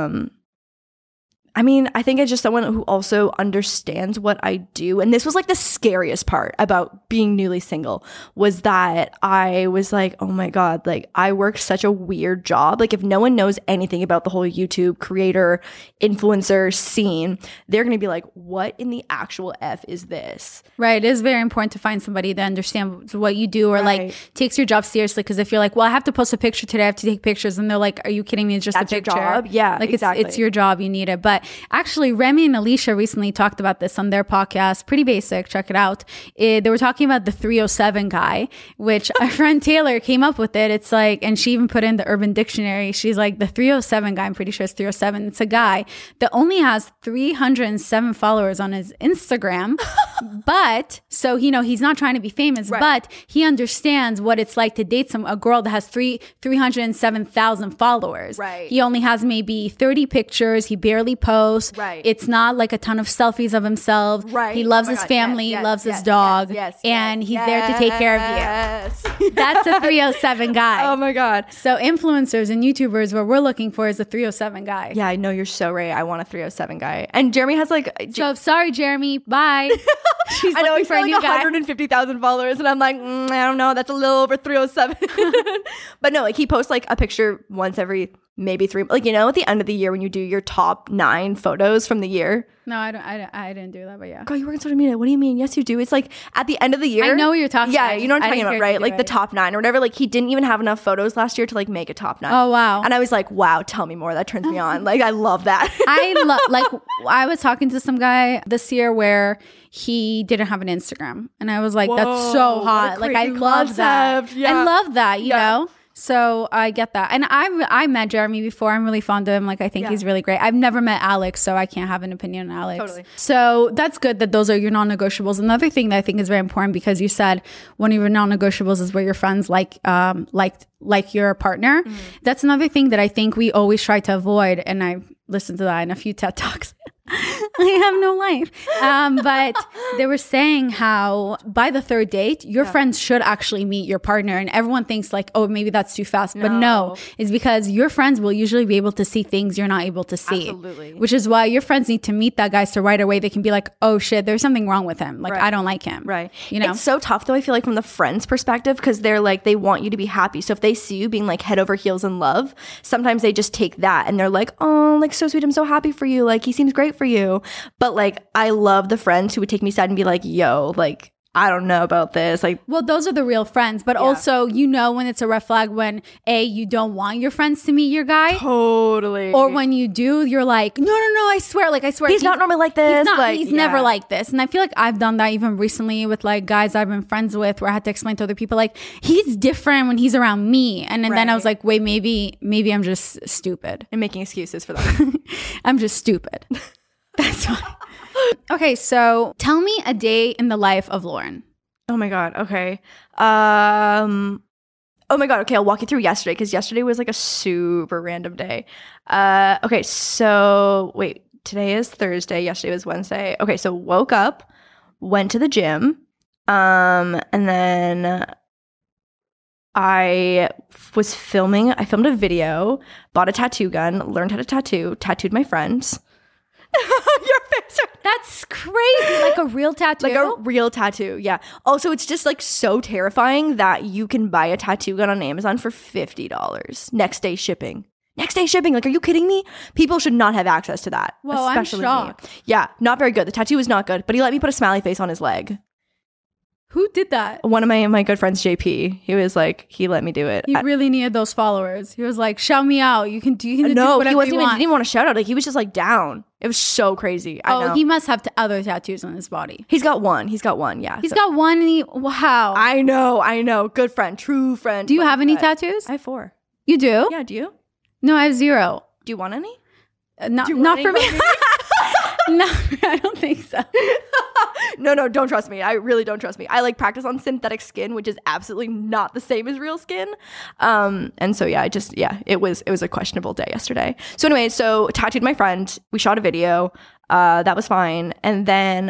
I mean, I think it's just someone who also understands what I do. And this was like the scariest part about being newly single, was that I was like, oh my God, like I work such a weird job. Like if no one knows anything about the whole YouTube creator, influencer scene, they're going to be like, what in the actual F is this? Right. It is very important to find somebody that understands what you do, or like takes your job seriously. Because if you're like, well, I have to post a picture today, I have to take pictures. And they're like, are you kidding me? It's just That's a picture. Your job? Yeah, like exactly. It's your job. You need it. But actually, Remy and Alicia recently talked about this on their podcast. Pretty basic. Check it out. They were talking about the 307 guy, which our friend Taylor came up with it. It's like, and she even put in the Urban Dictionary. She's like, the 307 guy, I'm pretty sure it's 307. It's a guy that only has 307 followers on his Instagram. But, so, you know, he's not trying to be famous, but he understands what it's like to date a girl that has 307,000 followers. Right. He only has maybe 30 pictures. He barely posts. Right. It's not like a ton of selfies of himself. Right. He loves his family, loves his dog, and he's there to take care of you. That's a 307 guy. Oh my God. So influencers and YouTubers, what we're looking for is a 307 guy. Yeah, I know, you're so right. I want a 307 guy. And Jeremy has like... So sorry, Jeremy. Bye. She's I know, he's for a like new guy. 150,000 followers, and I'm like, I don't know, that's a little over 307. But no, like he posts like a picture once every maybe 3, like, you know, at the end of the year when you do your top 9 photos from the year. No, I didn't do that, but yeah. Girl, you work in social media. What do you mean? Yes, you do. It's like at the end of the year. I know what you're talking about. Yeah, you know what I'm talking about, right? Like the top 9 or whatever. Like he didn't even have enough photos last year to like make a top 9. Oh, wow. And I was like, wow, tell me more. That turns me on. Like I love that. I was talking to some guy this year where he didn't have an Instagram. And I was like, whoa, that's so hot. Like I love that. Yeah. I love that, you know? So I get that. And I met Jeremy before. I'm really fond of him. Like I think he's really great. I've never met Alex, so I can't have an opinion on Alex. Totally. So that's good that those are your non-negotiables. Another thing that I think is very important, because you said one of your non-negotiables is where your friends like your partner. Mm-hmm. That's another thing that I think we always try to avoid. And I've listened to that in a few TED Talks. I have no life. But they were saying how by the third date, your friends should actually meet your partner. And everyone thinks like, oh, maybe that's too fast. But no, it's because your friends will usually be able to see things you're not able to see. Absolutely. Which is why your friends need to meet that guy so right away they can be like, oh shit, there's something wrong with him. Like, I don't like him. Right. You know? It's so tough though, I feel like from the friend's perspective, because they're like, they want you to be happy. So if they see you being like head over heels in love, sometimes they just take that and they're like, oh, like so sweet. I'm so happy for you. Like he seems great for you. But like, I love the friends who would take me aside and be like, yo, like, I don't know about this. Like, well, those are the real friends. But also, you know, when it's a red flag when you don't want your friends to meet your guy. Totally. Or when you do, you're like, no, I swear. Like, I swear. He's not normally like this. He's never like this. And I feel like I've done that even recently with like guys I've been friends with where I had to explain to other people, like, he's different when he's around me. And then I was like, wait, maybe I'm just stupid. And making excuses for that. I'm just stupid. That's why. Okay, so tell me a day in the life of Lauren. Oh my God. Okay. Oh my God. Okay, I'll walk you through yesterday because yesterday was like a super random day. Okay, so wait, today is Thursday. Yesterday was Wednesday. Okay, so woke up, went to the gym, and then I filmed a video, bought a tattoo gun, learned how to tattooed my friends. Your face. That's crazy. Like a real tattoo? Like a real tattoo, yeah. Also, it's just like so terrifying that you can buy a tattoo gun on Amazon for $50. Next day shipping. Like, are you kidding me? People should not have access to that. Whoa, especially I'm shocked. Me. Yeah, not very good. The tattoo was not good, but he let me put a smiley face on his leg. Who did that? One of my good friends, JP. He was like, he let me do it. He really needed those followers. He was like, shout me out. You can do whatever you want. He didn't even want to shout out. Like, he was just like down. It was so crazy. I know. He must have other tattoos on his body. He's got one. Yeah. He's got one and wow. I know. Good friend. True friend. Do you have any tattoos? I have 4. You do? Yeah, do you? No, I have 0. Do you want any? Not for me. No, I don't think so. No, don't trust me. I really don't trust me. I like practice on synthetic skin, which is absolutely not the same as real skin. And so it was a questionable day yesterday. So anyway, tattooed my friend. We shot a video. That was fine. And then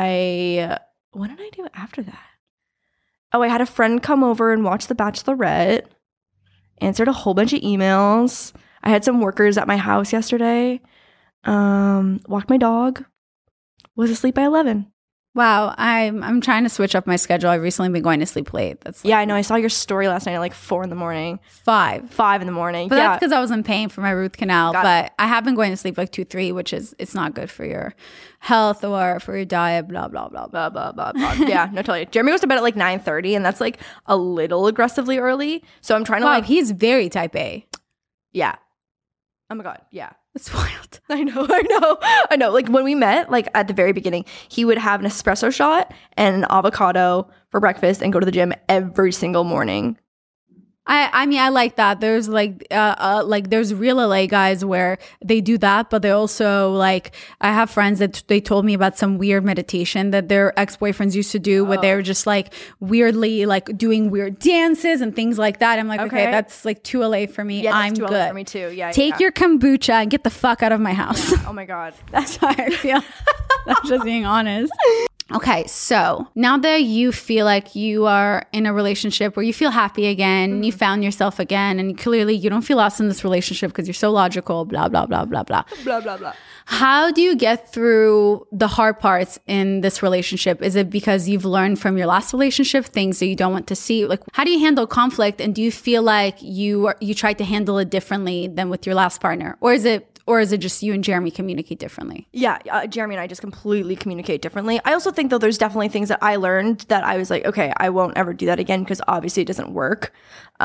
what did I do after that? Oh, I had a friend come over and watch The Bachelorette. Answered a whole bunch of emails. I had some workers at my house yesterday. Walked my dog. Was asleep by 11. Wow, I'm trying to switch up my schedule. I've recently been going to sleep late. Yeah, I know. I saw your story last night at like 4 a.m. 5 a.m. But that's because I was in pain for my root canal. But I have been going to sleep like 2, 3, which is it's not good for your health or for your diet. Blah blah blah blah blah blah blah. Yeah, no, totally. Jeremy goes to bed at like 9:30, and that's like a little aggressively early. So I'm trying to like. He's very type A. Yeah. Oh my God. Yeah. It's wild. I know. Like when we met, like at the very beginning, he would have an espresso shot and an avocado for breakfast and go to the gym every single morning. I mean, I like that. There's there's real LA guys where they do that, but they also like, I have friends that they told me about some weird meditation that their ex-boyfriends used to do where they were just like weirdly like doing weird dances and things like that. I'm like, okay that's like too LA for me. Yeah, I'm too good. LA for me too. Yeah. Take your kombucha and get the fuck out of my house. Yeah. Oh my God. That's how I feel. I'm just being honest. Okay, so now that you feel like you are in a relationship where you feel happy again, you found yourself again, and clearly you don't feel lost in this relationship because you're so logical, blah, blah, blah, blah, blah. Blah, blah, blah. How do you get through the hard parts in this relationship? Is it because you've learned from your last relationship things that you don't want to see? Like, how do you handle conflict? And do you feel like you tried to handle it differently than with your last partner? Or is it just you and Jeremy communicate differently? Yeah, Jeremy and I just completely communicate differently. I also think, though, there's definitely things that I learned that I was like, okay, I won't ever do that again because obviously it doesn't work.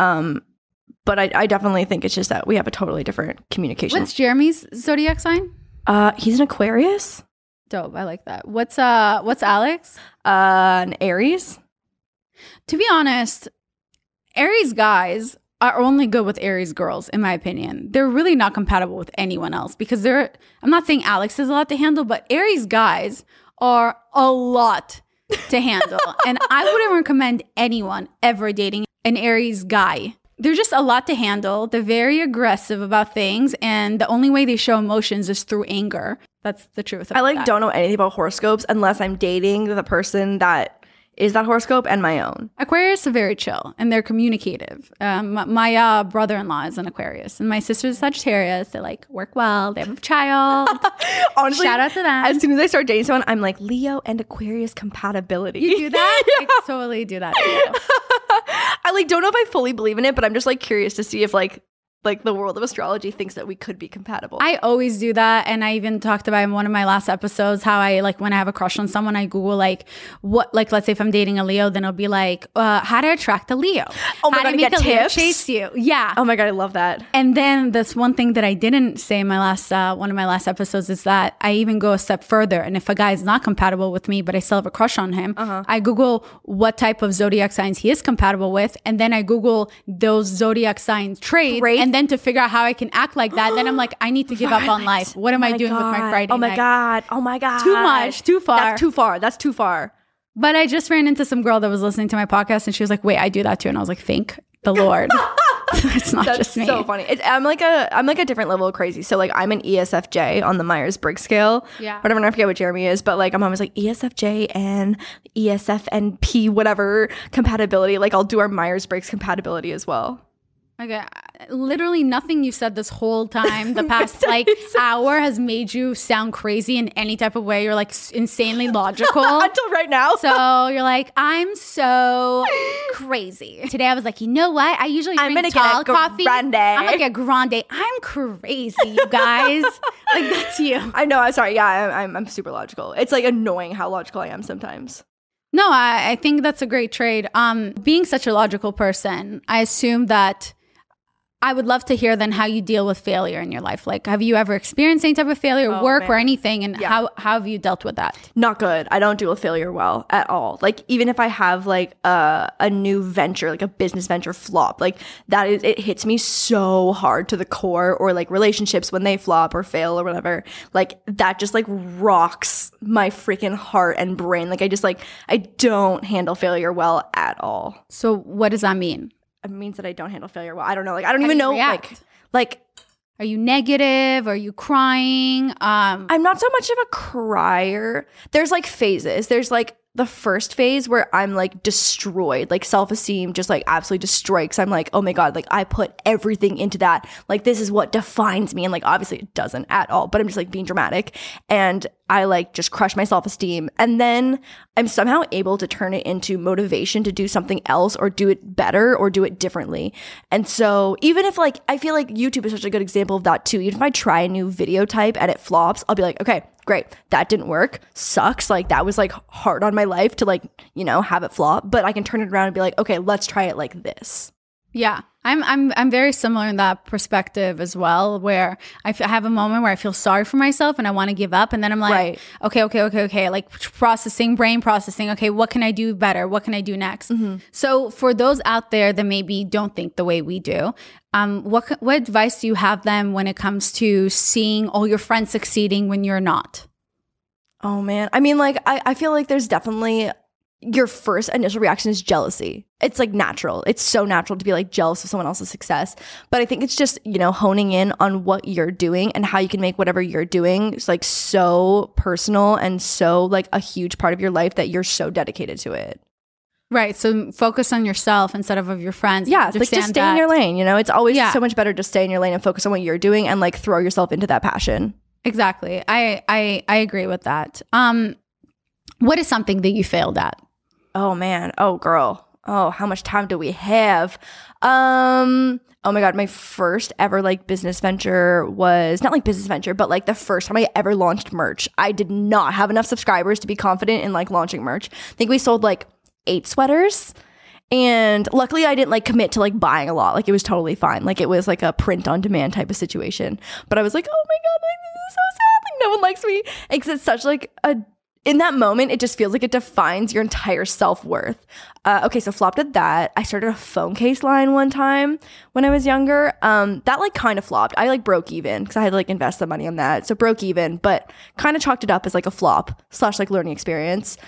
But I definitely think it's just that we have a totally different communication. What's Jeremy's zodiac sign? He's an Aquarius. Dope. I like that. What's Alex? An Aries. To be honest, Aries guys are only good with Aries girls, in my opinion. They're really not compatible with anyone else because I'm not saying Alex is a lot to handle, but Aries guys are a lot to handle. And I wouldn't recommend anyone ever dating an Aries guy. They're just a lot to handle. They're very aggressive about things. And the only way they show emotions is through anger. That's the truth. I like that. don't know anything about horoscopes unless I'm dating the person that is that horoscope and my own. Aquarius are very chill and they're communicative. My brother-in-law is an Aquarius and my sister's a Sagittarius. They like work well. They have a child. Honestly, shout out to them. As soon as I start dating someone, I'm like Leo and Aquarius compatibility. You do that? Yeah. I totally do that too. I like don't know if I fully believe in it, but I'm just like curious to see if like the world of astrology thinks that we could be compatible. I always do that. And I even talked about in one of my last episodes how I like when I have a crush on someone, I Google like what, like let's say if I'm dating a Leo, then it'll be like, how to attract a Leo. Oh my how God, to make get a Leo tips? chase you. Yeah. Oh my God, I love that. And then this one thing that I didn't say in my last one of my last episodes is that I even go a step further. And if a guy is not compatible with me, but I still have a crush on him, I Google what type of zodiac signs he is compatible with. And then I Google those zodiac signs traits. And then to figure out how I can act like that, then I'm like, I need to give up on life. What am I doing with my Friday night? Oh my God. Too much, too far. That's too far. But I just ran into some girl that was listening to my podcast and she was like, wait, I do that too. And I was like, thank the Lord. It's not just me. That's so funny. I'm like a different level of crazy. So like I'm an ESFJ on the Myers-Briggs scale. Yeah. Whatever, I forget what Jeremy is, but like I'm always like ESFJ and ESFNP, whatever compatibility. Like I'll do our Myers-Briggs compatibility as well. Okay, literally nothing you said this whole time, the past like hour has made you sound crazy in any type of way. You're like insanely logical. Until right now. So you're like, I'm so crazy. Today I was like, you know what? I usually drink tall coffee. Grande. I'm gonna get grande. I'm crazy, you guys. Like that's you. I know. I'm sorry. Yeah, I'm super logical. It's like annoying how logical I am sometimes. No, I think that's a great trade. Being such a logical person, I assume that I would love to hear then how you deal with failure in your life. Like, have you ever experienced any type of failure, work or anything? And how have you dealt with that? Not good. I don't deal with failure well at all. Like, even if I have like a new venture, like a business venture flop, like that is, it hits me so hard to the core, or like relationships when they flop or fail or whatever. Like that just like rocks my freaking heart and brain. Like I don't handle failure well at all. So what does that mean? It means that I don't handle failure well. I don't know. Like I don't even know. Like, are you negative? Are you crying? I'm not so much of a crier. There's like phases. There's like the first phase where I'm like destroyed, like self-esteem just like absolutely destroyed, because I'm like, oh my God, like I put everything into that. Like this is what defines me. And like obviously it doesn't at all, but I'm just like being dramatic. And I like just crush my self-esteem. And then I'm somehow able to turn it into motivation to do something else or do it better or do it differently. And so even if like, I feel like YouTube is such a good example of that too. Even if I try a new video type and it flops, I'll be like, okay, great, that didn't work, sucks. Like that was like hard on my life to like, you know, have it flop, but I can turn it around and be like, okay, let's try it like this. Yeah, I'm very similar in that perspective as well, where I have a moment where I feel sorry for myself and I want to give up. And then I'm like, okay. Like brain processing. Okay, what can I do better? What can I do next? Mm-hmm. So for those out there that maybe don't think the way we do, what advice do you have them when it comes to seeing all your friends succeeding when you're not? Oh man. I mean, like, I feel like there's definitely your first initial reaction is jealousy. It's like natural. It's so natural to be like jealous of someone else's success. But I think it's just, you know, honing in on what you're doing and how you can make whatever you're doing like so personal and so like a huge part of your life that you're so dedicated to it. Right. So focus on yourself instead of your friends. Yeah. Like just stay in your lane. You know, it's always so much better to stay in your lane and focus on what you're doing and like throw yourself into that passion. Exactly. I agree with that. What is something that you failed at? Oh man. Oh girl. Oh, how much time do we have? Oh my God. My first ever like business venture was not like business venture, but like the first time I ever launched merch. I did not have enough subscribers to be confident in like launching merch. I think we sold like 8 sweaters. And luckily I didn't like commit to like buying a lot. Like it was totally fine. Like it was like a print on demand type of situation. But I was like, oh my God, like this is so sad. Like no one likes me. Because it's such like in that moment, it just feels like it defines your entire self-worth. Okay, so flopped at that. I started a phone case line one time when I was younger. That like kind of flopped. I like broke even because I had to like invest the money on that. So broke even, but kind of chalked it up as like a flop / like learning experience.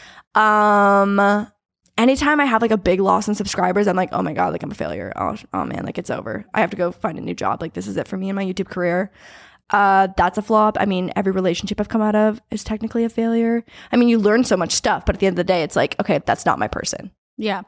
Anytime I have like a big loss in subscribers, I'm like, oh my God, like I'm a failure. Oh man, like it's over. I have to go find a new job. Like this is it for me in my YouTube career. That's a flop. I mean, every relationship I've come out of is technically a failure. I mean, you learn so much stuff, but at the end of the day, it's like, okay, that's not my person. Yeah.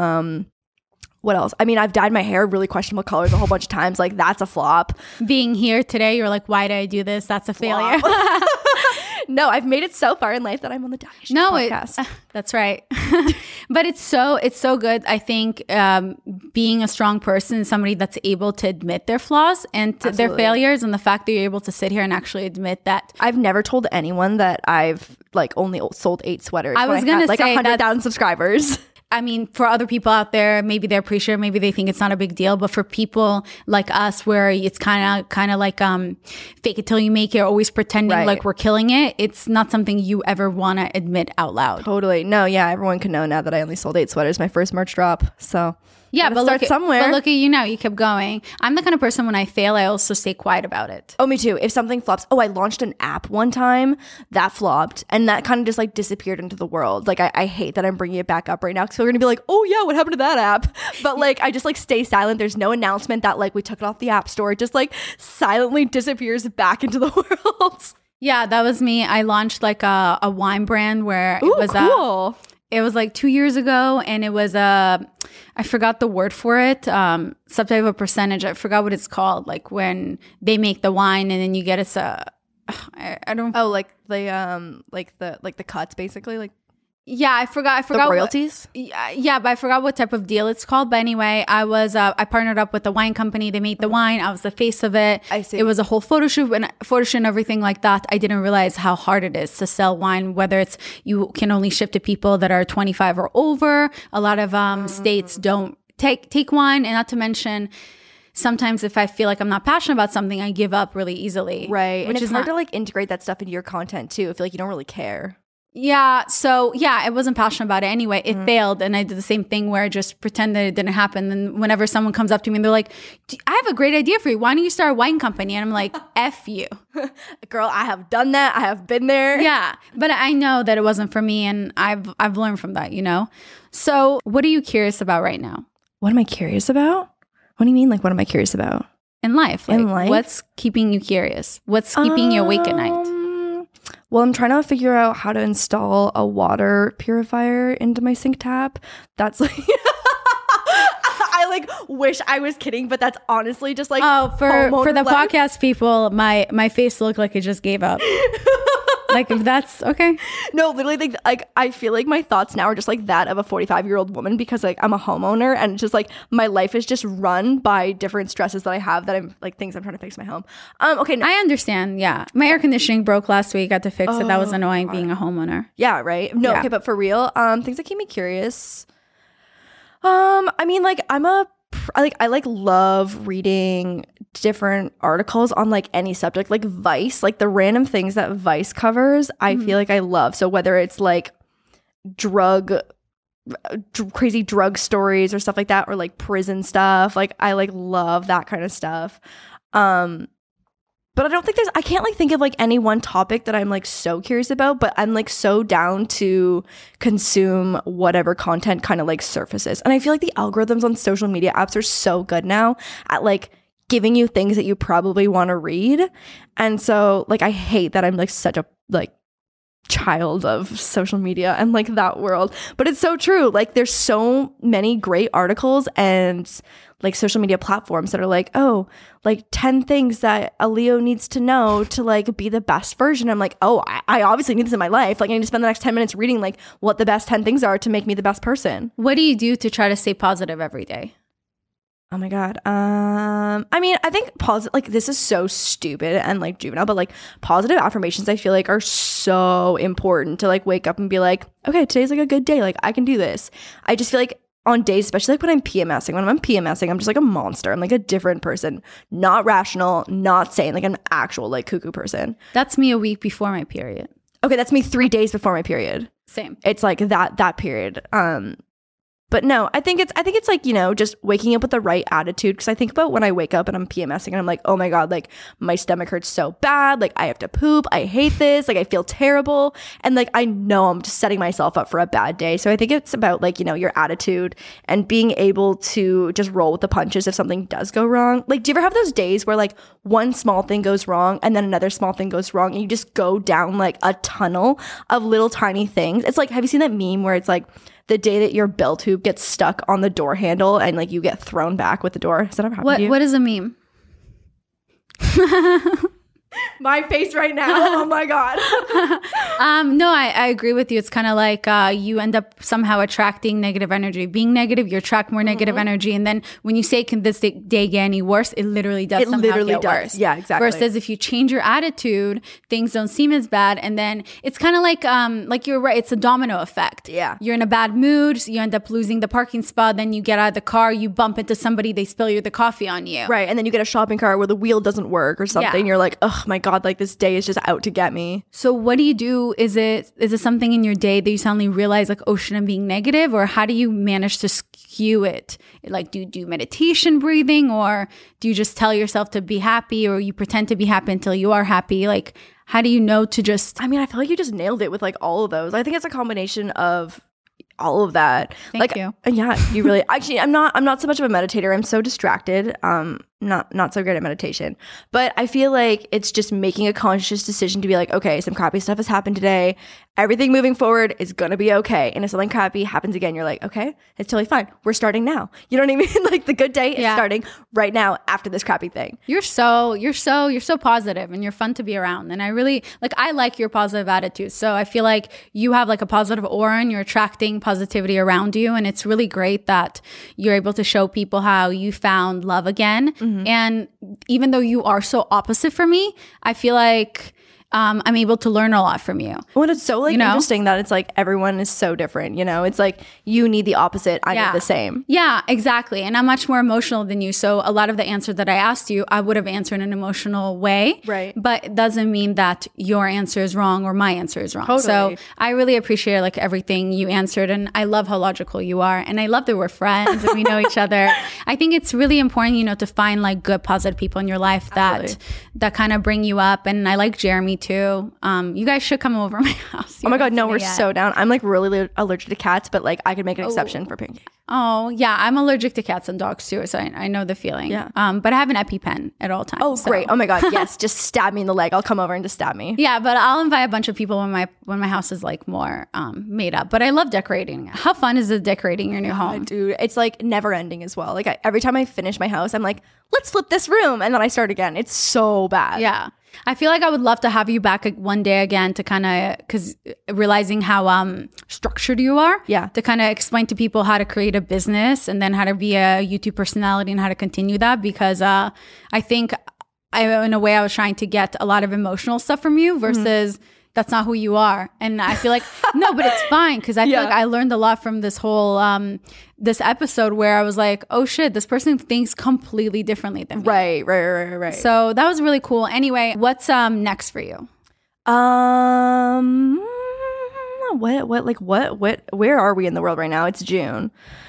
What else? I mean, I've dyed my hair really questionable colors a whole bunch of times. Like, that's a flop. Being here today, you're like, why did I do this? That's a failure. No, I've made it so far in life that I'm on the Dynasty podcast. That's right. But it's so good. I think being a strong person, somebody that's able to admit their flaws and their failures, and the fact that you're able to sit here and actually admit that. I've never told anyone that I've like only sold 8 sweaters. I was going to say 100,000 subscribers. I mean, for other people out there, maybe they appreciate it, maybe they think it's not a big deal. But for people like us, where it's kind of like fake it till you make it, always pretending like we're killing it, it's not something you ever want to admit out loud. Totally. No, yeah, everyone can know now that I only sold 8 sweaters, my first merch drop. So yeah, but start somewhere. But look at you now. You kept going. I'm the kind of person, when I fail, I also stay quiet about it. Oh, me too. If something flops. Oh, I launched an app one time that flopped, and that kind of just like disappeared into the world. Like I hate that I'm bringing it back up right now, because we're gonna be like, oh yeah, what happened to that app? But like I just like stay silent. There's no announcement that like we took it off the app store. It just like silently disappears back into the world. Yeah, that was me. I launched like a wine brand where it was cool. It was like 2 years ago, and it was I forgot the word for it, some type of a percentage. I forgot what it's called. Like when they make the wine and then you get I don't. Oh, like the cuts basically, like. Yeah, I forgot the royalties. Yeah, but I forgot what type of deal it's called. But anyway, I partnered up with the wine company. They made the wine. I was the face of it. I see. It was a whole photo shoot and everything like that. I didn't realize how hard it is to sell wine, whether it's you can only ship to people that are 25 or over. A lot of states don't take wine, and not to mention, sometimes if I feel like I'm not passionate about something, I give up really easily. Right, which is hard to like integrate that stuff into your content too. I feel like you don't really care. Yeah. So yeah, I wasn't passionate about it anyway. It failed. And I did the same thing where I just pretended it didn't happen. And whenever someone comes up to me and they're like, I have a great idea for you. Why don't you start a wine company? And I'm like, F you. Girl, I have done that. I have been there. Yeah. But I know that it wasn't for me. And I've learned from that, you know? So what are you curious about right now? What am I curious about? What do you mean? Like, what am I curious about? In life. Like, in life? What's keeping you curious? What's keeping you awake at night? Well, I'm trying to figure out how to install a water purifier into my sink tap. That's like, I like wish I was kidding, but that's honestly just like, for the podcast people, my face looked like it just gave up. Like, if that's okay. No, literally, like I feel like my thoughts now are just like that of a 45-year-old woman, because like I'm a homeowner, and it's just like my life is just run by different stresses that I have, that I'm like things I'm trying to fix in my home. Okay, no. I understand. Yeah, my air conditioning broke last week. I had to fix it. That was annoying being a homeowner. Yeah, right. No, okay, but for real, things that keep me curious. I mean, like I love reading different articles on like any subject, like Vice, like the random things that Vice covers. I feel like I love. So whether it's like crazy drug stories or stuff like that, or like prison stuff, like I like love that kind of stuff. But I don't think I can't like think of like any one topic that I'm like so curious about, but I'm like so down to consume whatever content kind of like surfaces. And I feel like the algorithms on social media apps are so good now at like giving you things that you probably want to read. And so like I hate that I'm like such a like child of social media and like that world, but it's so true. Like there's so many great articles and like social media platforms that are like, oh, like 10 things that a Leo needs to know to like be the best version. I'm like, oh, I obviously need this in my life. Like I need to spend the next 10 minutes reading like what the best 10 things are to make me the best person. What do you do to try to stay positive every day? Oh my God. I mean, I think positive, like this is so stupid and like juvenile, but like positive affirmations I feel like are so important to like wake up and be like, okay, today's like a good day. Like I can do this. I just feel like on days, especially like when I'm PMSing, I'm just like a monster. I'm like a different person, not rational, not sane, like an actual like cuckoo person. That's me a week before my period. Okay, that's me 3 days before my period. Same. It's like that period. But no, I think it's like, just waking up with the right attitude. Because I think about when I wake up and I'm PMSing and I'm like, oh my God, like my stomach hurts so bad. Like I have to poop. I hate this. Like I feel terrible. And like I know I'm just setting myself up for a bad day. So I think it's about like, your attitude and being able to just roll with the punches if something does go wrong. Like, do you ever have those days where like one small thing goes wrong and then another small thing goes wrong and you just go down like a tunnel of little tiny things? It's like, have you seen that meme where it's like, the day that your bell tube gets stuck on the door handle and like you get thrown back with the door? Has that ever happened to you? What is a meme? My face right now. Oh my God. No, I agree with you. It's kind of like you end up somehow attracting negative energy. Being negative, you attract more negative energy. And then when you say, can this day get any worse? It literally does get worse. Yeah, exactly. Versus if you change your attitude, things don't seem as bad. And then it's kind of like you're right. It's a domino effect. Yeah. You're in a bad mood. So you end up losing the parking spot. Then you get out of the car, you bump into somebody, they spill the coffee on you. Right. And then you get a shopping cart where the wheel doesn't work or something. Yeah. You're like, oh my God, like this day is just out to get me. So what do you do? Is it something in your day that you suddenly realize like, oh shit, I'm being negative? Or how do you manage to skew it? Like, do you do meditation breathing, or do you just tell yourself to be happy, or you pretend to be happy until you are happy? Like, how do you know to just... I mean, I feel like you just nailed it with like all of those. I think it's a combination of all of that. Thank you. Yeah, you really... Actually, I'm not so much of a meditator. I'm so distracted. Not so great at meditation. But I feel like it's just making a conscious decision to be like, okay, some crappy stuff has happened today. Everything moving forward is going to be okay. And if something crappy happens again, you're like, okay, it's totally fine. We're starting now. You know what I mean? Like the good day is starting right now after this crappy thing. You're so positive and you're fun to be around. And I like your positive attitude. So I feel like you have like a positive aura and you're attracting positivity around you. And it's really great that you're able to show people how you found love again. Mm-hmm. And even though you are so opposite from me, I feel like I'm able to learn a lot from you. Well, it's so interesting that it's like everyone is so different, It's like you need the opposite, I need the same. Yeah, exactly. And I'm much more emotional than you. So a lot of the answers that I asked you, I would have answered in an emotional way. Right. But it doesn't mean that your answer is wrong or my answer is wrong. Totally. So I really appreciate like everything you answered. And I love how logical you are. And I love that we're friends and we know each other. I think it's really important, to find like good, positive people in your life that kind of bring you up. And I like Jeremy too. You guys should come over my house. Oh my God, no, we're so down. I'm like really allergic to cats, but like I could make an exception for Pancake. Oh yeah, I'm allergic to cats and dogs too, so I know the feeling. Yeah. But I have an EpiPen at all times. Oh great! Oh my God, yes, just stab me in the leg. I'll come over and just stab me. Yeah, but I'll invite a bunch of people when my house is like more made up. But I love decorating. How fun is it decorating your new home, dude? It's like never ending as well. Like every time I finish my house, I'm like, let's flip this room, and then I start again. It's so bad. Yeah. I feel like I would love to have you back one day again to kind of, because realizing how structured you are, to kind of explain to people how to create a business and then how to be a YouTube personality and how to continue that. Because I think in a way I was trying to get a lot of emotional stuff from you versus that's not who you are. And I feel like, no, but it's fine. Cause I feel like I learned a lot from this whole, this episode where I was like, oh shit, this person thinks completely differently than me. Right. So that was really cool. Anyway, what's next for you? Where are we in the world right now? It's June.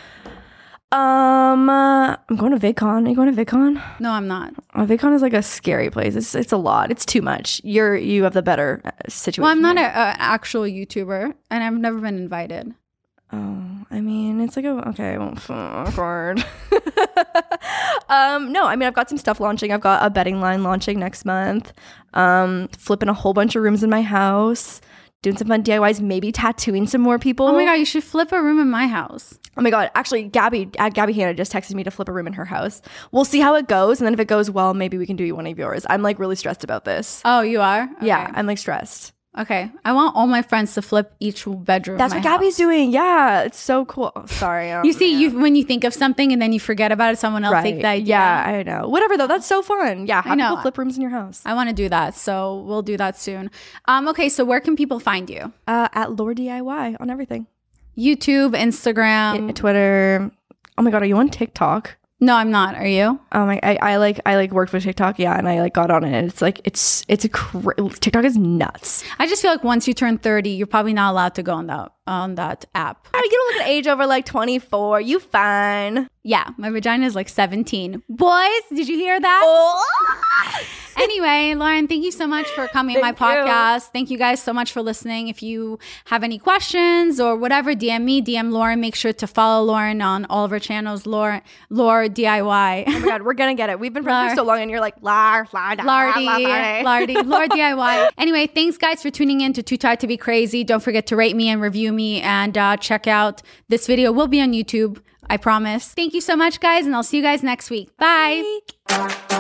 I'm going to VidCon. Are you going to VidCon? No, I'm not. VidCon is like a scary place. It's a lot. It's too much. You have the better situation. Well, I'm not an actual YouTuber, and I've never been invited. Oh, I mean, it's like I won't awkward. No, I mean, I've got some stuff launching. I've got a bedding line launching next month. Flipping a whole bunch of rooms in my house. Doing some fun DIYs, maybe tattooing some more people. Oh my God, you should flip a room in my house. Oh my God, actually, Gabby Hanna just texted me to flip a room in her house. We'll see how it goes, and then if it goes well, maybe we can do one of yours. I'm like really stressed about this. Oh, you are? Okay. Yeah, I'm like stressed. Okay, I want all my friends to flip each bedroom. That's what Gabby's doing. Yeah, it's so cool. Sorry. You see, when you think of something and then you forget about it, someone else take the idea. Yeah, I know. Whatever though, that's so fun. Yeah, have people flip rooms in your house. I want to do that, so we'll do that soon. Okay, so where can people find you? At Lore DIY on everything. YouTube, Instagram, Twitter. Oh my God, are you on TikTok? No, I'm not. Are you? I like worked with TikTok, yeah, and I like got on it. And it's like it's TikTok is nuts. I just feel like once you turn 30, you're probably not allowed to go on that app. You don't look at age over like 24. You fine. Yeah, my vagina is like 17. Boys, did you hear that? Oh. Anyway, Lauren, thank you so much for coming on my podcast. Thank you guys so much for listening. If you have any questions or whatever, DM me, DM Lauren. Make sure to follow Lauren on all of her channels, Lore DIY. Oh my God, we're going to get it. We've been friends for so long and you're like, Lardy, Lore DIY. Anyway, thanks guys for tuning in to Too Tired to Be Crazy. Don't forget to rate me and review me and check out this video. Will be on YouTube, I promise. Thank you so much, guys, and I'll see you guys next week. Bye.